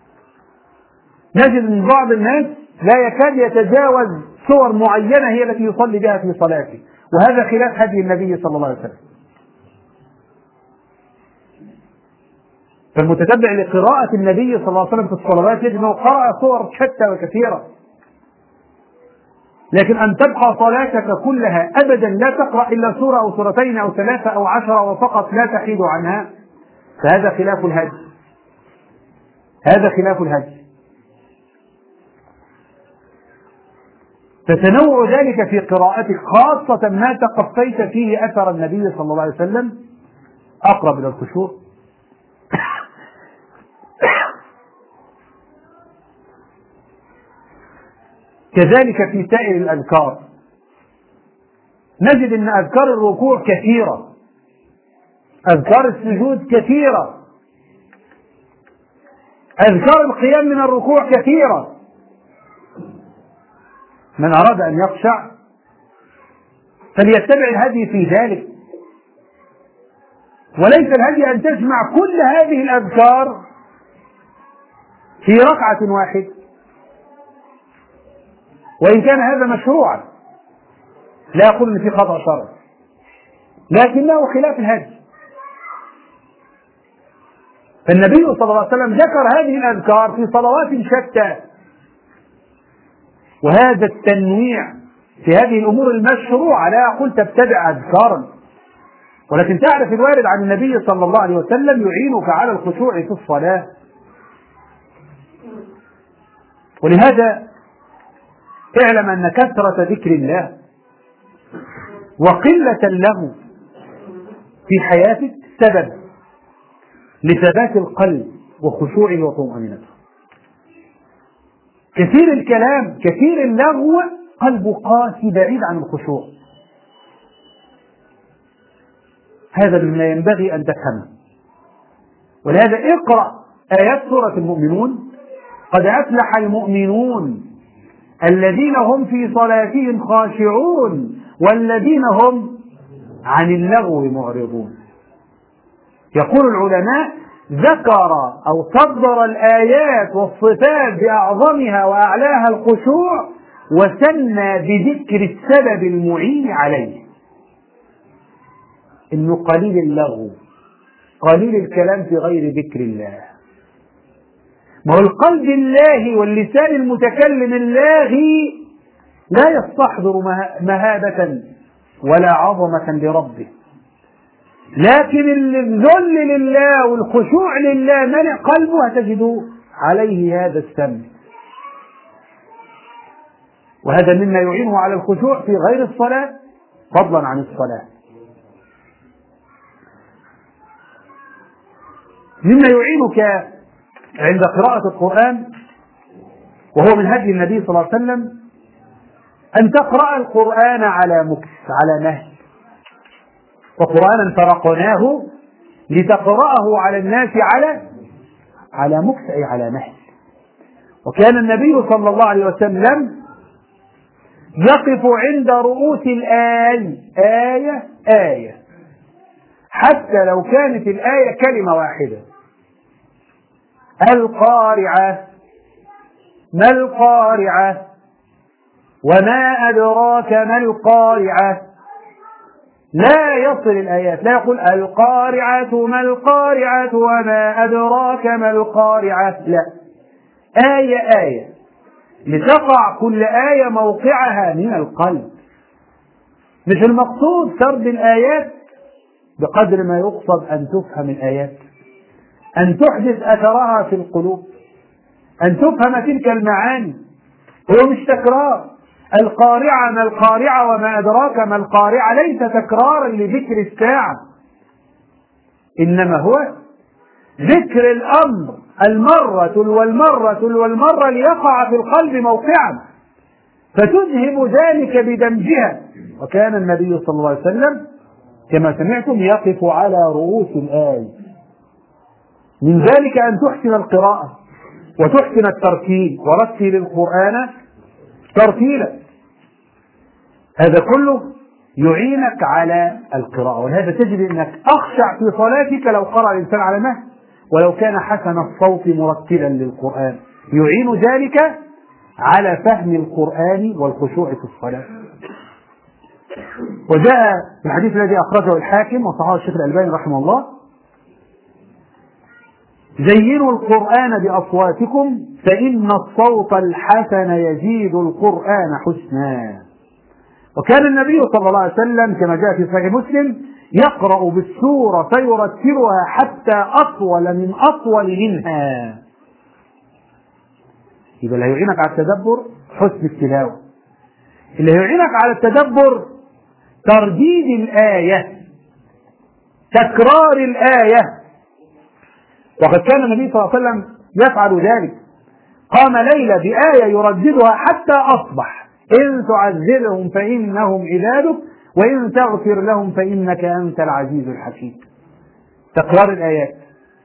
نجد من بعض الناس لا يكاد يتجاوز سور معينة هي التي يصلي بها في صلاته، وهذا خلاف هدي النبي صلى الله عليه وسلم. فالمتتبع لقراءة النبي صلى الله عليه وسلم في الصلوات يجد أنه قرأ سور شتى وكثيرة، لكن أن تبقى صلاتك كلها أبدا لا تقرأ إلا سورة أو سورتين أو ثلاثة أو عشرة وفقط لا تحيد عنها، فهذا خلاف الهدي. هذا خلاف الهدي. فتنوع ذلك في قراءتك خاصة ما تقفيت فيه أثر النبي صلى الله عليه وسلم أقرب إلى الخشوع. كذلك في سائر الأذكار نجد أن أذكار الركوع كثيرة، أذكار السجود كثيرة، أذكار القيام من الركوع كثيرة. من أراد أن يخشع فليتبع الهدي في ذلك، وليس الهدي أن تجمع كل هذه الأذكار في ركعة واحدة، وإن كان هذا مشروعا لا أقول أن في خطأ شرعي، لكنه خلاف الهدي. فالنبي صلى الله عليه وسلم ذكر هذه الأذكار في صلوات شتى، وهذا التنويع في هذه الأمور المشروعة، لا أقول تبتدع أذكارا، ولكن تعرف الوارد عن النبي صلى الله عليه وسلم يعينك على الخشوع في الصلاة. ولهذا اعلم أن كثرة ذكر الله وقلة له في حياتك سبب لثبات القلب وخشوعه وطمأنينته. كثير الكلام كثير اللغو قلبه قاسي بعيد عن الخشوع، هذا مما ينبغي أن تفهمه. ولهذا اقرأ آيات سورة المؤمنون: قد أفلح المؤمنون الذين هم في صلاتهم خاشعون والذين هم عن اللغو معرضون. يقول العلماء: ذكر أو صدر الآيات والصفات بأعظمها وأعلاها الخشوع، وسمى بذكر السبب المعين عليه، إنه قليل اللغو، قليل الكلام في غير ذكر الله. ما هو القلب اللاهي واللسان المتكلم اللاغي لا يستحضر مهابة ولا عظمة لربه، لكن الذل لله والخشوع لله ملئ قلبه تجد عليه هذا السمع، وهذا مما يعينه على الخشوع في غير الصلاة فضلا عن الصلاة. مما يعينك عند قراءة القرآن، وهو من هدي النبي صلى الله عليه وسلم، أن تقرأ القرآن على مكث، على مهل. وقرآنا فرقناه لتقرأه على الناس على على مكث، أي على مهل. وكان النبي صلى الله عليه وسلم يقف عند رؤوس الآية آية آية حتى لو كانت الآية كلمة واحدة. القارعة، ما القارعة، وما أدراك ما القارعة. لا يصل الآيات، لا يقول القارعة ما القارعة وما أدراك ما القارعة، لا، آية آية، لتقع كل آية موقعها من القلب. مش المقصود سرد الآيات بقدر ما يقصد أن تفهم الآيات، أن تحدث أثرها في القلوب، أن تفهم تلك المعاني. هو مش تكرار. القارعة ما القارعة وما أدراك ما القارعة ليس تكرارا لذكر الساعة، إنما هو ذكر الأمر المرة والمرة والمرة ليقع في القلب موقعا، فتذهب ذلك بدمجها. وكان النبي صلى الله عليه وسلم كما سمعتم يقف على رؤوس الآية. من ذلك أن تحسن القراءة وتحسن الترتيل، ورتل القرآن ترتيلا. هذا كله يعينك على القراءة، ولهذا تجد أنك أخشع في صلاتك لو قرأ الإنسان على مهل، ولو كان حسن الصوت مرتلا للقرآن. يعين ذلك على فهم القرآن والخشوع في الصلاة. وجاء في الحديث الذي أخرجه الحاكم وصححه الشيخ الألباني رحمه الله: زينوا القرآن بأصواتكم فإن الصوت الحسن يزيد القرآن حسنا. وكان النبي صلى الله عليه وسلم كما جاء في صحيح مسلم يقرأ بالسورة فيرتلها حتى أطول من أطول منها. إذا لا يعينك على التدبر حسن التلاوة، اللي هيعينك على التدبر ترديد الآية، تكرار الآية. وقد كان النبي صلى الله عليه وسلم يفعل ذلك، قام ليلة بآية يرددها حتى أصبح: إن تعذبهم فإنهم عبادك وإن تغفر لهم فإنك أنت العزيز الحكيم. تكرار الآيات.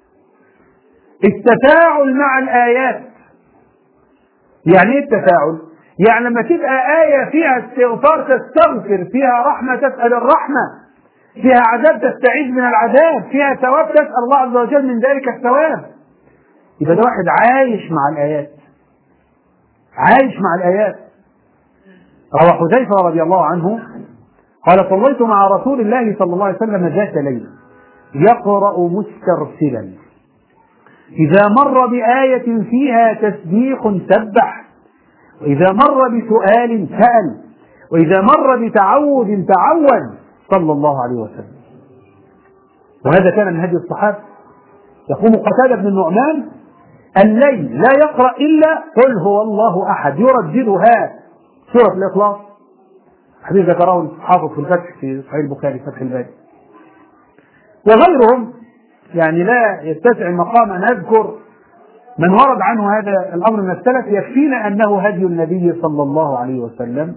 التفاعل مع الآيات. يعني ايه التفاعل؟ يعني لما تبقى آية فيها استغفار تستغفر، فيها رحمة تسأل الرحمة، فيها عذاب تستعيذ من العذاب، فيها ثواب تسأل الله عز وجل من ذلك الثواب، يبقى ده واحد عايش مع الآيات، عايش مع الآيات. روى حذيفة رضي الله عنه قال: صليت مع رسول الله صلى الله عليه وسلم ذات ليلة يقرأ مسترسلا، إذا مر بآية فيها تسبيح سبح، وإذا مر بسؤال سأل، وإذا مر بتعوذ تعوذ، صلى الله عليه وسلم. وهذا كان من هدي الصحابة. يقوم قتادة بن النعمان الليل لا يقرأ إلا قل هو الله أحد، يرددها سورة الإخلاص، حديث ذكره الحافظ في الفتح في صحيح البخاري فتح الباري. وغيرهم يعني لا يتسع المقام أن أذكر من ورد عنه هذا الأمر من السلف، يكفينا أنه هدي النبي صلى الله عليه وسلم.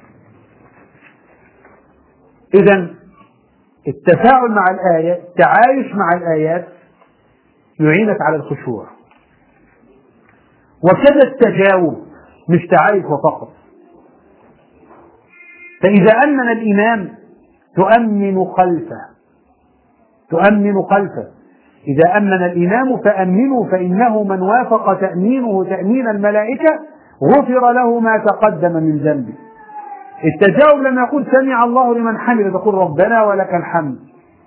إذن التفاعل مع الآية، التعايش مع الآيات يعينك على الخشوع، وكذا التجاوب، مش تعايش وفقط. فإذا أمن الإمام تؤمن خلفه، تؤمن خلفه. إذا أمن الإمام فأمنوا، فإنه من وافق تأمينه تأمين الملائكة غفر له ما تقدم من ذنبه. التجاوب لما يقول سمع الله لمن حمده تقول ربنا ولك الحمد.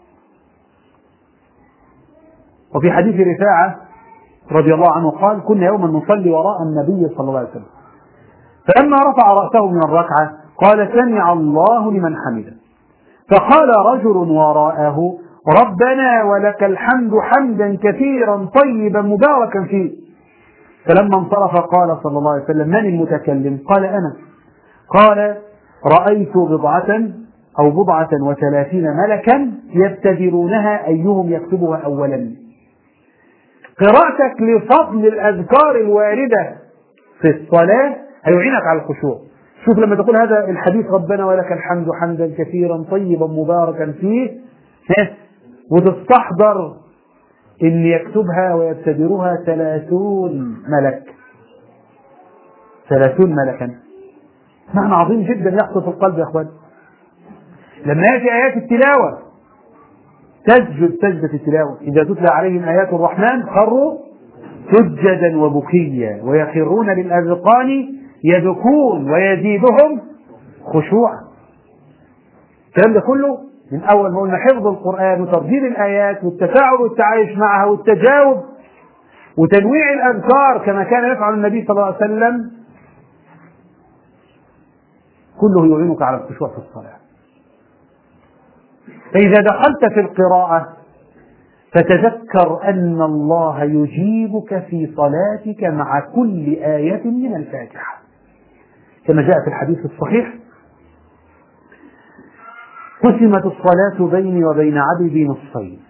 وفي حديث رفاعة رضي الله عنه قال: كنا يوما نصلي وراء النبي صلى الله عليه وسلم، فلما رفع رأسه من الركعة قال: سمع الله لمن حمده. فقال رجل وراءه: ربنا ولك الحمد حمدا كثيرا طيبا مباركا فيه. فلما انصرف قال صلى الله عليه وسلم: من المتكلم؟ قال: أنا. قال: رأيت بضعة أو بضعة وثلاثين ملكا يبتدرونها أيهم يكتبها أولا. قراءتك لفضل الأذكار الواردة في الصلاة هيعينك على الخشوع. شوف لما تقول هذا الحديث ربنا ولك الحمد حمدا كثيرا طيبا مباركا فيه، وتستحضر إن يكتبها ويبتدرها ثلاثون ملك، ثلاثون ملكا. معنى عظيم جدا يحصل في القلب يا أخوان. لما يأتي آيات التلاوة تسجد سجدة التلاوة، إذا تتلى عليهم آيات الرحمن خروا سجدا وبكيا ويخرون للأذقان يبكون ويزيدهم خشوعا. الكلام ده كله من أول ما قلنا حفظ القرآن وترديد الآيات والتفاعل والتعايش معها والتجاوب وتنويع الأذكار كما كان يفعل النبي صلى الله عليه وسلم، كله يعينك على الخشوع في الصلاة. فإذا دخلت في القراءة فتذكر أن الله يجيبك في صلاتك مع كل آية من الفاتحة، كما جاء في الحديث الصحيح: قسمت الصلاة بيني وبين عبدي نصفين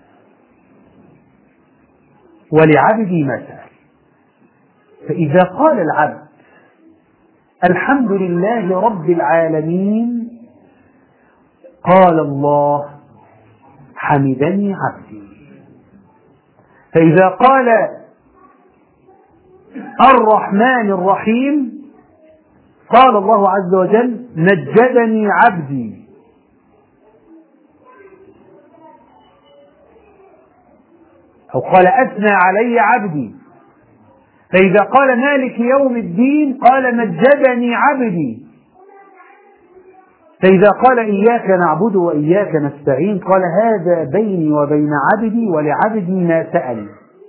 ولعبدي ما سأل. فإذا قال العبد الحمد لله رب العالمين قال الله حمدني عبدي. فإذا قال الرحمن الرحيم قال الله عز وجل مجدني عبدي. أو قال أثنى علي عبدي. فإذا قال مالك يوم الدين قال مجدني عبدي. فإذا قال إياك نعبد وإياك نستعين قال هذا بيني وبين عبدي ولعبدي ما سأل.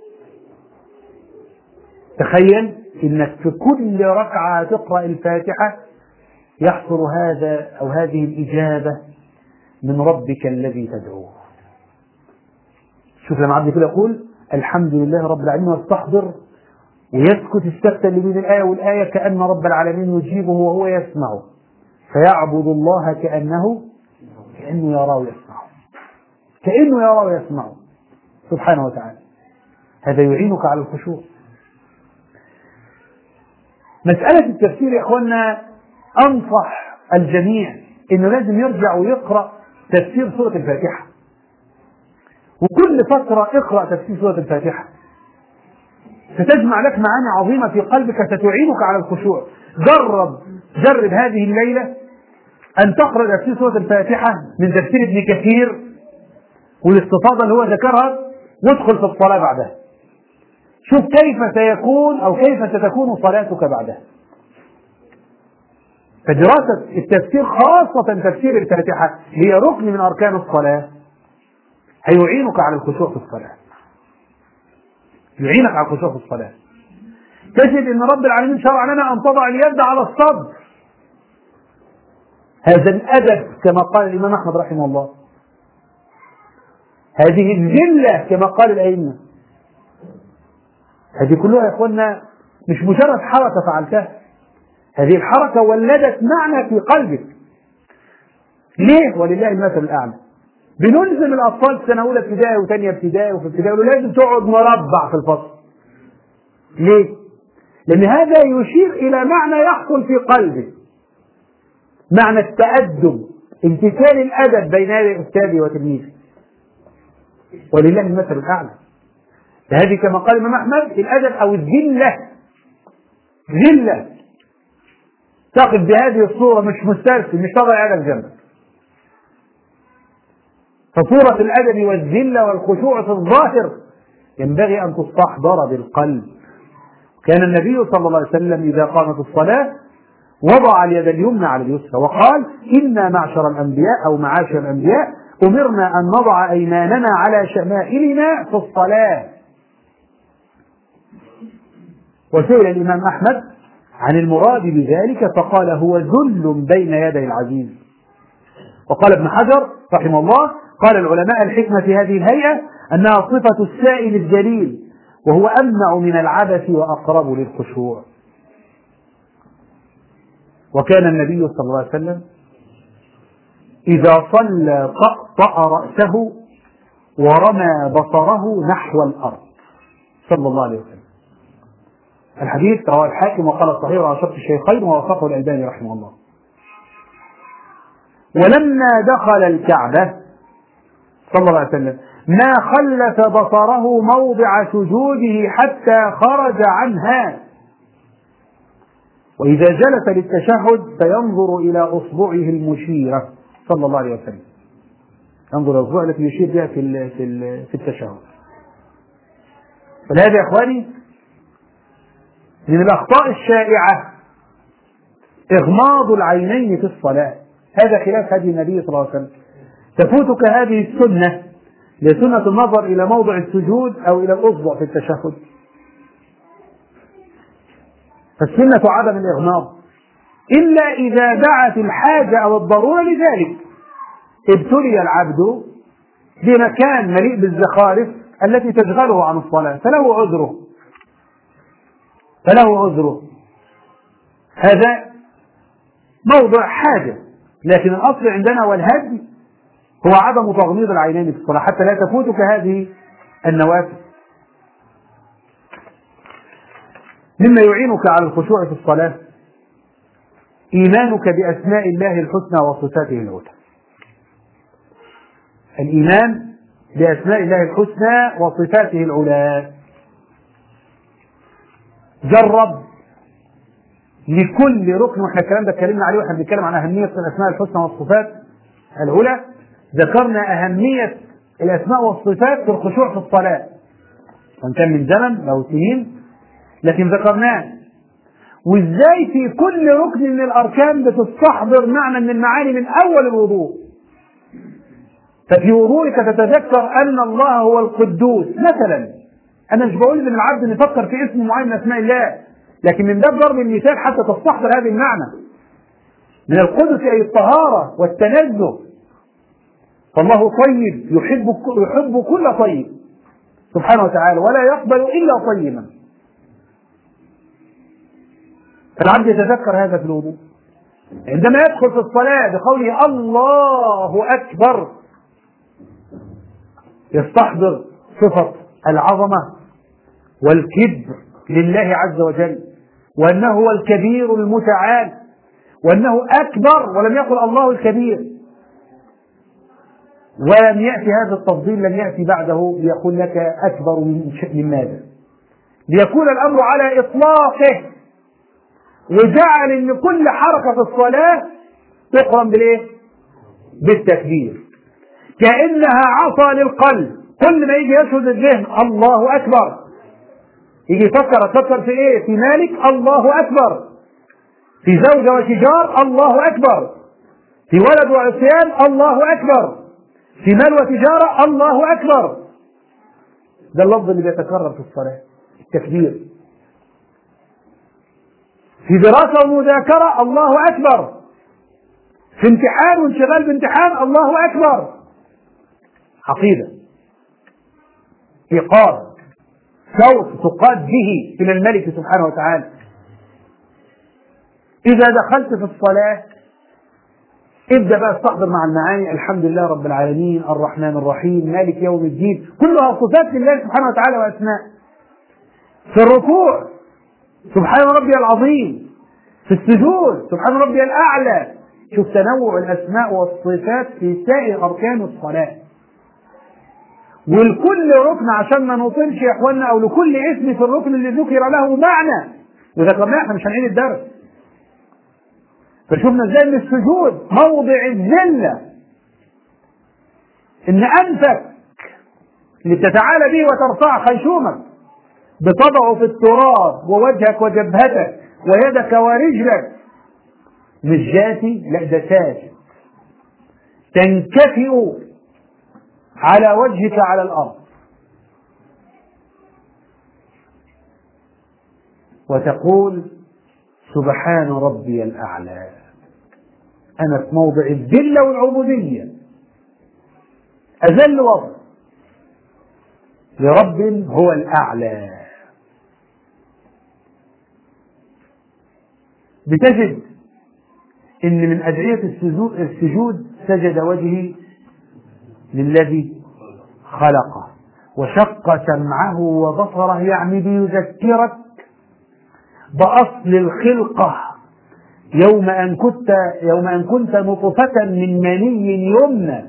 تخيل إنك في كل ركعة تقرأ الفاتحة يحصل هذا أو هذه الإجابة من ربك الذي تدعوه. شوف لما عبد كده يقول الحمد لله رب العالمين واستحضر ويسكت السكتة اللي بين الآية والآية كأن رب العالمين يجيبه وهو يسمعه، فيعبد الله كأنه كأنه يراه ويسمعه، كأنه يراه ويسمعه سبحانه وتعالى. هذا يعينك على الخشوع. مسألة التفسير يا إخوانا أنصح الجميع إنه لازم يرجع ويقرأ تفسير سورة الفاتحة، وكل فترة اقرأ تفسير سورة الفاتحة، ستجمع لك معاني عظيمة في قلبك ستعينك على الخشوع. جرب جرب هذه الليلة أن تقرأ تفسير سورة الفاتحة من تفسير ابن كثير والاستفاضة اللي هو ذكرها، وادخل في الصلاة بعدها، شوف كيف سيكون أو كيف ستكون صلاتك بعدها. فدراسة التفسير خاصة تفسير الفاتحة هي ركن من أركان الصلاة، هيعينك على الخشوع في الصلاة، يعينك على الخشوع في الصلاة. تجد أن رب العالمين شرع لنا أن تضع اليد على الصدر، هذا الأدب كما قال الإمام أحمد رحمه الله، هذه الذلة كما قال الأئمة. هذه كلها يا إخوانا مش مجرد حركة فعلتها، هذه الحركة ولدت معنى في قلبك. ليه؟ ولله المثل الأعلى. بنلزم الأطفال في سنة أولى ابتدائي وثانية ابتدائي وفي ابتدائي لازم تقعد مربع في الفصل. ليه؟ لأن هذا يشير إلى معنى يحصل في قلبه، معنى التأدب، امتثال الأدب بين يدي أستاذي وتلميذي. ولله المثل الأعلى. هذه كما قال الإمام أحمد الأدب أو الذلة، ذلة تقف بهذه الصورة مش مسترسل، مش تضع يدك جنبك. فصورة الأدب والذلة والخشوع في الظاهر ينبغي أن تستحضر بالقلب. كان النبي صلى الله عليه وسلم إذا قام في الصلاة وضع اليد اليمنى على اليسرى وقال: إنا معشر الأنبياء أو معاشر الأنبياء أمرنا أن نضع أيماننا على شمائلنا في الصلاة. وسئل الإمام أحمد عن المراد بذلك فقال: هو ذل بين يدي العزيز. وقال ابن حجر رحمه الله: قال العلماء الحكمة في هذه الهيئة أنها صفة السائل الجليل، وهو أمنع من العبث وأقرب للخشوع. وكان النبي صلى الله عليه وسلم إذا صلى طأطأ رأسه ورمى بصره نحو الأرض صلى الله عليه وسلم. الحديث رواه الحاكم وقال صحيح على شرط الشيخين ووافقه الألباني رحمه الله. ولما دخل الكعبة صلى الله عليه وسلم ما خلف بصره موضع سجوده حتى خرج عنها، وإذا جلس للتشهد فينظر إلى أصبعه المشيرة صلى الله عليه وسلم، ينظر إلى الأصبع التي يشير بها في في التشهد. فلهذا يا إخواني من الأخطاء الشائعة إغماض العينين في الصلاة، هذا خلاف هدي النبي صلى الله عليه وسلم. تفوتك هذه السنة لسنة النظر إلى موضع السجود أو إلى الأصبع في التشهد. فالسنة عدم الإغماض إلا إذا دعت الحاجة أو الضرورة لذلك. ابتلي العبد بمكان مليء بالزخارف التي تشغله عن الصلاة فله عذره فله عذره هذا موضع حاجة، لكن الأصل عندنا والهدي هو عدم تغميض العينين في الصلاة حتى لا تفوتك هذه النوافل. مما يعينك على الخشوع في الصلاة إيمانك بأسماء الله الحسنى وصفاته العلى. الإيمان بأسماء الله الحسنى وصفاته العلى. جرب لكل ركن، واحنا الكلام ده اتكلمنا عليه واحنا بنتكلم عن أهمية الأسماء الحسنى والصفات العلى، ذكرنا أهمية الأسماء والصفات في الخشوع في الصلاة، وإن كان من زمن أو سنين لكن ذكرناه. وإزاي في كل ركن من الأركان بتستحضر معنى من المعاني من أول الوضوء. ففي وضوئك تتذكر أن الله هو القدوس مثلا. أنا مش بقول إن العبد نفكر في اسم معين من أسماء الله، لكن من باب ضرب المثال حتى تستحضر هذا المعنى. من القدس أي الطهارة والتنزه، فالله طيب يحب يحب كل طيب سبحانه وتعالى ولا يقبل إلا طيبا. فالعبد يتذكر هذا في الوضوء. عندما يدخل في الصلاة بقوله الله أكبر يستحضر صفة العظمة والكبر لله عز وجل، وأنه هو الكبير المتعال، وأنه أكبر، ولم يقل الله الكبير. ولم يأتي هذا التفضيل، لم يأتي بعده ليقول لك أكبر من ماذا، ليكون الأمر على إطلاقه، وجعل أن كل حركة في الصلاة تقرن بالإيه؟ بالتكبير، كأنها عصا للقلب. كل ما يجي يشهد الذهن الله أكبر، يجي يفكر تفكر في إيه؟ في مالك الله أكبر، في زوجة وشجار الله أكبر، في ولد وعصيان الله أكبر، في مال وتجارة الله أكبر. ده اللفظ اللي بيتكرر في الصلاة، التكبير. في دراسة ومذاكرة الله أكبر، في امتحان وانشغال بامتحان الله أكبر. عقيدة، إيقاظ، صوت تقاد به إلى الملك سبحانه وتعالى. إذا دخلت في الصلاة ابدأ بقى استحضر مع المعاني الحمد لله رب العالمين الرحمن الرحيم مالك يوم الدين، كلها صفات لله سبحانه وتعالى وأسماء. في الركوع سبحان ربي العظيم، في السجود سبحان ربي الأعلى. شوف تنوع الأسماء والصفات في سائر أركان الصلاة، ولكل ركن عشان ما نطلش يا اخوانا، او لكل اسم في الركن اللي ذكر له معنى، وذكرناه احنا مش هنعيد الدرس. فشوفنا ازاي ان السجود موضع الذله، ان انفك اللي بتتعالى به وترفع خيشومك بتضعه في التراب، ووجهك وجبهتك ويدك ورجلك، مش جاتي، لا ده ساجد، تنكفئ على وجهك على الأرض وتقول سبحان ربي الأعلى. أنا في موضع الذلة والعبودية، أذل وضع لرب هو الأعلى. بتجد إن من أدعية السجود سجد وجهي للذي خلقه وشق سمعه وبصره، يعني بيذكرك بأصل الخلقة يوم أن كنت يوم أن كنت نطفة من مني يمنى.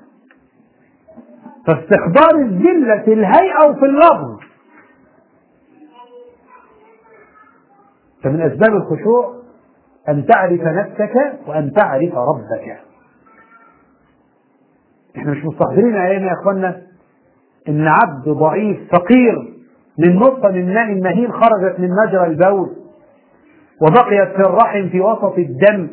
فاستحضار الذلة في الهيئة وفي اللفظ. فمن أسباب الخشوع أن تعرف نفسك وأن تعرف ربك. احنا مش مستحضرين ايام يا اخوانا ان عبد ضعيف فقير من نقطة من ماء مهين خرجت من مجرى البول وبقيت في الرحم في وسط الدم،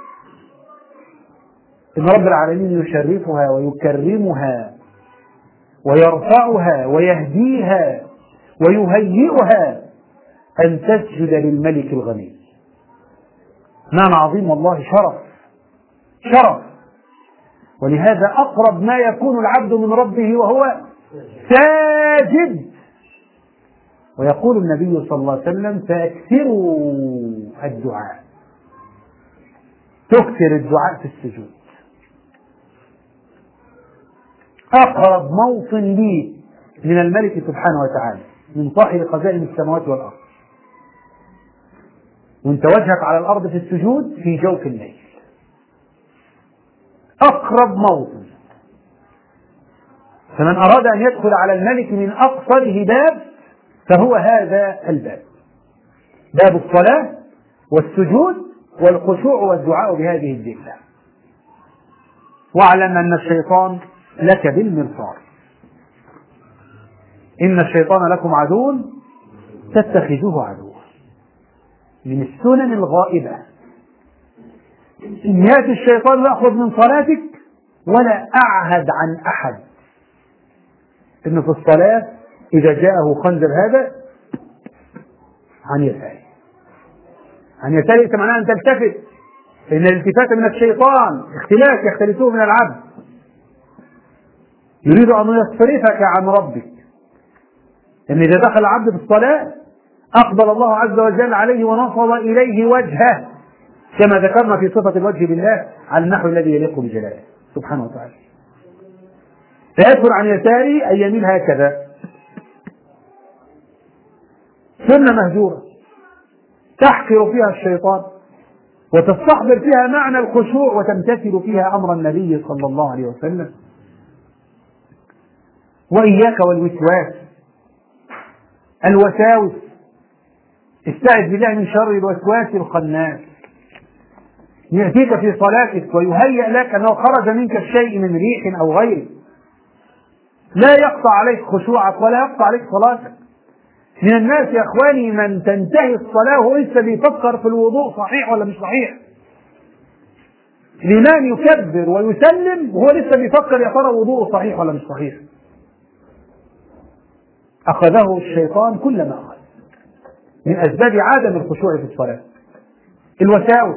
ان رب العالمين يشرفها ويكرمها ويرفعها ويهديها ويهيئها ان تسجد للملك الغني. معنى عظيم والله، شرف شرف. ولهذا أقرب ما يكون العبد من ربه وهو ساجد. ويقول النبي صلى الله عليه وسلم فأكثروا الدعاء، تكثر الدعاء في السجود. أقرب موطن لي من الملك سبحانه وتعالى، من صاحب خزائن السماوات والأرض، وانت وجهك على الأرض في السجود في جوف الليل. أقرب موطن. فمن أراد أن يدخل على الملك من أقصره باب فهو هذا الباب، باب الصلاة والسجود والخشوع والدعاء بهذه الذلة. واعلم أن الشيطان لك بالمرصاد، إن الشيطان لكم عدو تتخذوه عدوا. من السنن الغائبة إن يأتي الشيطان يأخذ من صلاتك، ولا أعهد عن أحد إنه في الصلاة إذا جاءه خنزر هذا عن يساره عن يساره معناه أن تلتفت، إن الالتفات من الشيطان اختلاف يختلفه من العبد، يريد أن يصرفك عن ربك. إن إذا دخل العبد في الصلاة أقبل الله عز وجل عليه ونصب إليه وجهه كما ذكرنا في صفة الوجه بالله على النحو الذي يليق بجلاله سبحانه وتعالى. فيدخل عن يساره أن يميل هكذا، سنة مهجورة تحقر فيها الشيطان وتستحضر فيها معنى الخشوع وتمتثل فيها أمر النبي صلى الله عليه وسلم. وإياك والوسواس، الوساوس، استعذ بالله من شر الوسواس الخناس، يأتيك في صلاتك ويهيأ لك أنه خرج منك الشيء من ريح أو غيره، لا يقطع عليك خشوعك ولا يقطع عليك صلاتك. من الناس يا إخواني من تنتهي الصلاة وهو لسه بيفكر في الوضوء صحيح ولا مش صحيح. الإمام يكبر ويسلم وهو لسه بيفكر يا ترى وضوءه صحيح ولا مش صحيح. أخذه الشيطان كل ما أخذ من أسباب عدم الخشوع في الصلاة، الوساوس،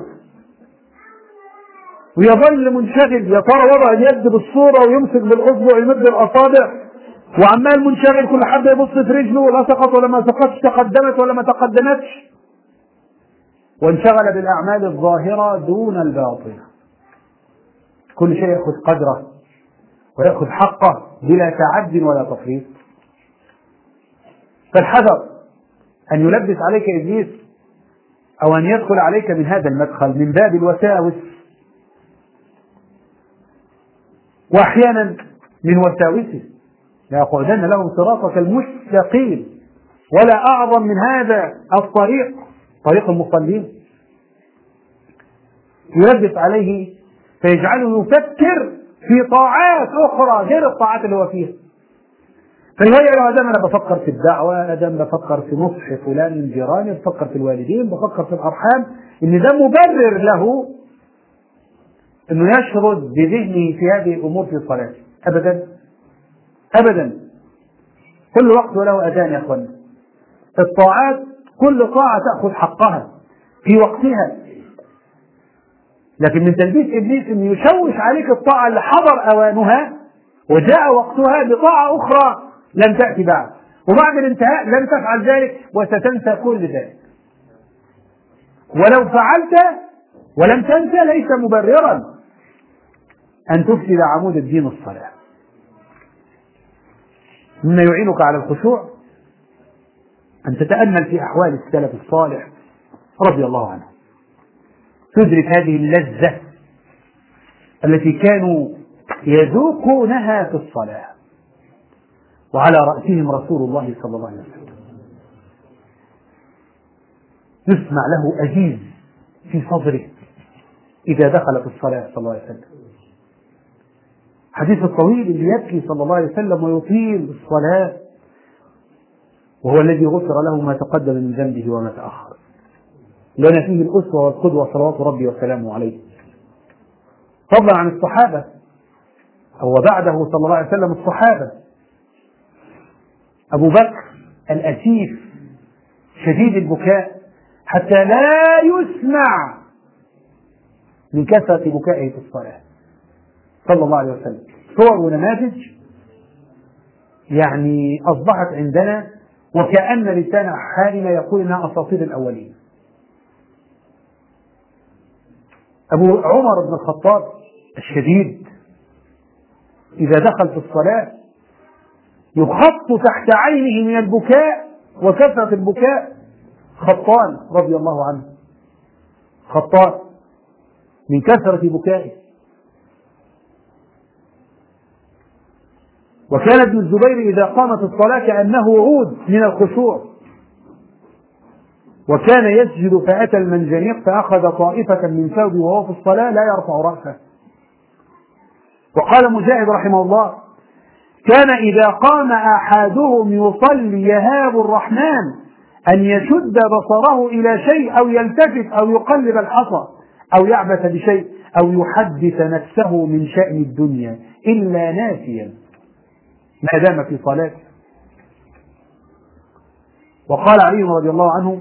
ويظل منشغل يا ترى وضع اليد بالصورة ويمسك بالأصبع ويمد الأصابع وعمال منشغل كل حد يبص في رجله ولا سقط ولا ما سقطش، تقدمت ولا ما تقدمتش، وانشغل بالأعمال الظاهرة دون الباطنة. كل شيء يأخذ قدره ويأخذ حقه بلا تعد ولا تفريط. فالحذر أن يلبس عليك إبليس أو أن يدخل عليك من هذا المدخل من باب الوساوس، وأحيانا من وساوسه لأقعدن لهم صراطك المستقيم، ولا أعظم من هذا الطريق طريق المصلين. يلبس عليه فيجعله يفكر في طاعات أخرى غير الطاعات اللي هو فيها، فيهيأ له هذا أنا بفكر في الدعوة، هذا بفكر في نصح فلان من جيراني، بفكر في الوالدين، بفكر في الأرحام، إن ده مبرر له إنه يشرد بذهنه في هذه الأمور في الصلاة. أبدا أبدا، كل وقت وله أذان يا أخوانا. الطاعات كل طاعة تأخذ حقها في وقتها، لكن من تلبيس إبليس إنه يشوش عليك الطاعة اللي حضر أوانها وجاء وقتها بطاعة أخرى لم تأتي بعد، وبعد الانتهاء لم تفعل ذلك وستنسى كل ذلك. ولو فعلت ولم تنسى ليس مبررا أن تفسد عمود الدين الصلاة. مما يعينك على الخشوع أن تتأمل في أحوال السلف الصالح رضي الله عنه، تدرك هذه اللذة التي كانوا يذوقونها في الصلاة، وعلى رأسهم رسول الله صلى الله عليه وسلم. يسمع له أزيز في صدره إذا دخل في الصلاة صلى الله عليه وسلم. حديث الطويل اللي يبكي صلى الله عليه وسلم ويطيل الصلاة، وهو الذي غفر له ما تقدم من ذنبه وما تأخر، لنا فيه الأسوة والقدوة صلوات ربي وسلامه عليه، فضلا عن الصحابة أو بعده صلى الله عليه وسلم الصحابة. أبو بكر الأسيف شديد البكاء حتى لا يسمع من كثرة بكائه في الصلاة صلى الله عليه وسلم. صور ونماذج يعني أصبحت عندنا وكأن لسان حالنا يقول إنها أساطير الأولين. أبو عمر بن الخطاب الشديد إذا دخل في الصلاة يخط تحت عينه من البكاء وكثرة البكاء خطان رضي الله عنه، خطان من كثرة بكائه. وكان ابن الزبير إذا قامت الصلاة كأنه عود من الخشوع، وكان يسجد فأتى المنجنيق فأخذ طائفة من ثوبه وهو في الصلاة لا يرفع رأسه. وقال مجاهد رحمه الله: كان إذا قام أحدهم يصلي يهاب الرحمن أن يشد بصره إلى شيء أو يلتفت أو يقلب الحصى أو يعبث بشيء أو يحدث نفسه من شأن الدنيا إلا ناسيا ما دام في صلاته. وقال علي رضي الله عنه: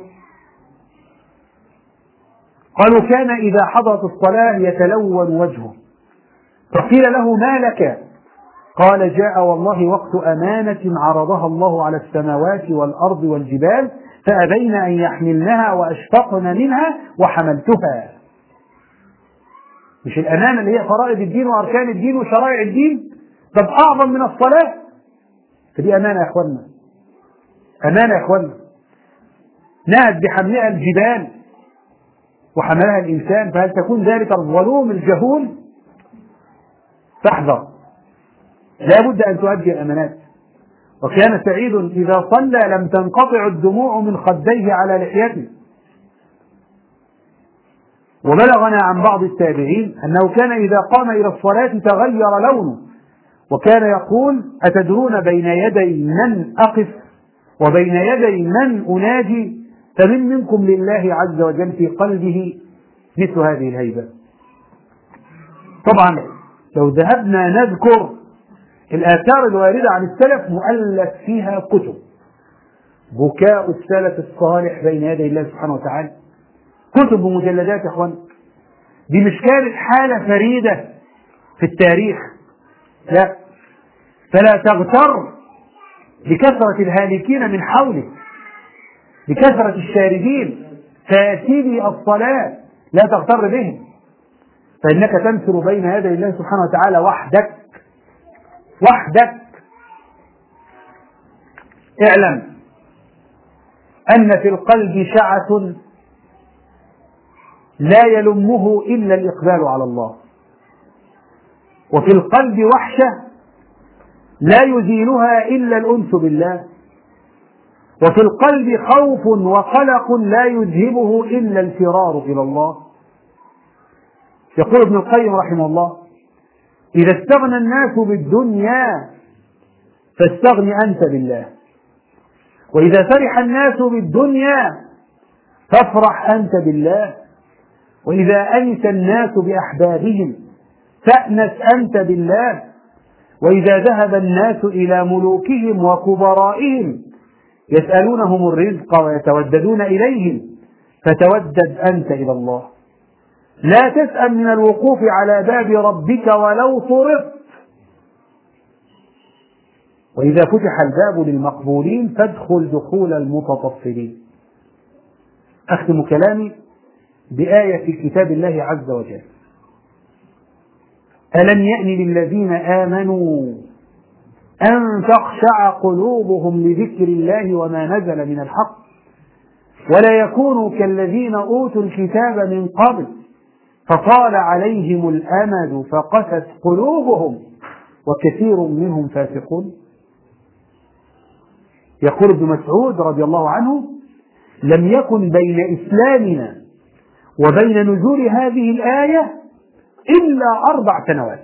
قالوا كان إذا حضرت الصلاة يتلون وجهه، فقيل له: ما لك؟ قال: جاء والله وقت أمانة عرضها الله على السماوات والأرض والجبال فأبين أن يحملنها وأشفقن منها وحملتها. مش الأمانة اللي هي فرائض الدين وأركان الدين وشرائع الدين، طب أعظم من الصلاة. فدي أمانة يا إخواننا، أمانة يا إخواننا، نهت بحملها الجبال وحملها الإنسان، فهل تكون ذلك الظلوم الجهول؟ فاحذر، لا بد أن تؤدي الأمانات. وكان سعيد إذا صلى لم تنقطع الدموع من خديه على لحيته. وبلغنا عن بعض التابعين أنه كان إذا قام إلى الصلاة تغير لونه، وكان يقول: أتدرون بين يدي من أقف وبين يدي من أناجي؟ فمن منكم لله عز وجل في قلبه مثل هذه الهيبة. طبعا لو ذهبنا نذكر الآثار الواردة عن السلف مؤلف فيها كتب، بكاء السلف الصالح بين يدي الله سبحانه وتعالى، كتب ومجلدات يا اخوان. دي مش كانت حالة فريدة في التاريخ، لا. فلا تغتر بكثرة الهالكين من حولك، بكثرة الشاردين فيأتي الصلاة، لا تغتر بهم، فإنك تنثر بين يدي الله سبحانه وتعالى وحدك وحدك. اعلم أن في القلب شعث لا يلمه إلا الإقبال على الله، وفي القلب وحشة لا يزيلها إلا الأنس بالله، وفي القلب خوف وقلق لا يذهبه إلا الفرار إلى الله. يقول ابن القيم رحمه الله: إذا استغنى الناس بالدنيا فاستغن أنت بالله، وإذا فرح الناس بالدنيا فافرح أنت بالله، وإذا أنس الناس بأحبابهم فأنس أنت بالله، وإذا ذهب الناس إلى ملوكهم وكبرائهم يسألونهم الرزق ويتوددون إليهم فتودد أنت إلى الله. لا تسأل من الوقوف على باب ربك ولو طرقت، وإذا فتح الباب للمقبولين فادخل دخول المتطفلين. أختم كلامي بآية في كتاب الله عز وجل: ألم يأن للذين آمنوا أن تخشع قلوبهم لذكر الله وما نزل من الحق ولا يكونوا كالذين أوتوا الكتاب من قبل فطال عليهم الأمد فقست قلوبهم وكثير منهم فاسقون. يقول ابن مسعود رضي الله عنه: لم يكن بين إسلامنا وبين نزول هذه الآية إلا أربع سنوات.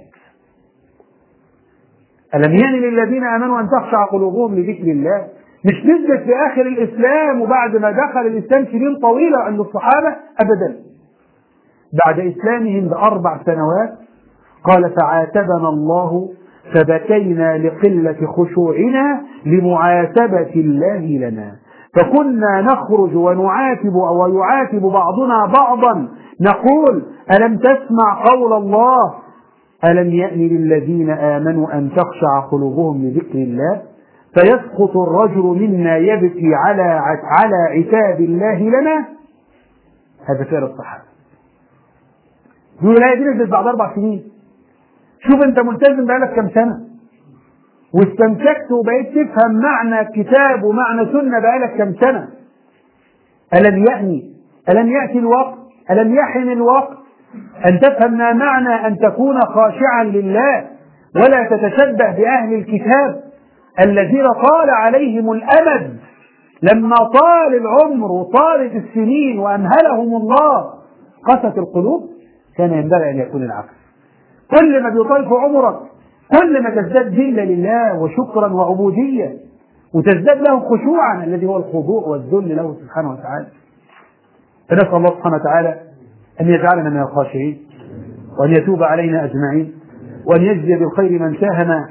ألم يأن للذين آمنوا أن تخشع قلوبهم لذكر الله، مش نزلت في آخر الإسلام وبعد ما دخل الإسلام سنين طويلة عند الصحابة، أبدا، بعد إسلامهم بأربع سنوات. قال: فعاتبنا الله فبكينا لقلة خشوعنا لمعاتبة الله لنا، فكنا نخرج ونعاتب ويعاتب بعضنا بعضا نقول: ألم تسمع قول الله ألم يأن للذين آمنوا أن تخشع قلوبهم لذكر الله، فيسقط الرجل منا يبكي على على عتاب الله لنا. هذا فعل الصحابة. يقول الآية دي نزلت بعد أربع سنين. شوف أنت ملتزم بقالك كم سنة واستمسكت وبقيت تفهم معنى كتاب ومعنى سنة بقالك كم سنة. ألم يأني، ألم يأتي الوقت، ألم يحن الوقت أن تفهم ما معنى أن تكون خاشعا لله ولا تتشبه بأهل الكتاب الذين طال عليهم الأمد، لما طال العمر وطالت السنين وأمهلهم الله قست القلوب. كان ينبغي أن يكون العكس. كل ما بيطال في عمرك كل ما تزداد ذلة لله وشكرا وعبودية، وتزداد له خشوعا الذي هو الخضوع والذل له سبحانه وتعالى. فنسأل الله سبحانه وتعالى أن يجعلنا من الخاشعين، وأن يتوب علينا أجمعين، وأن يجزي بالخير من ساهم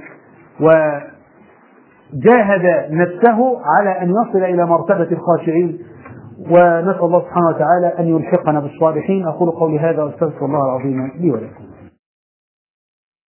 وجاهد نفسه على أن يصل إلى مرتبة الخاشعين، ونسأل الله سبحانه وتعالى أن يلحقنا بالصالحين. أقول قولي هذا وأستغفر الله العظيم لي ولكم.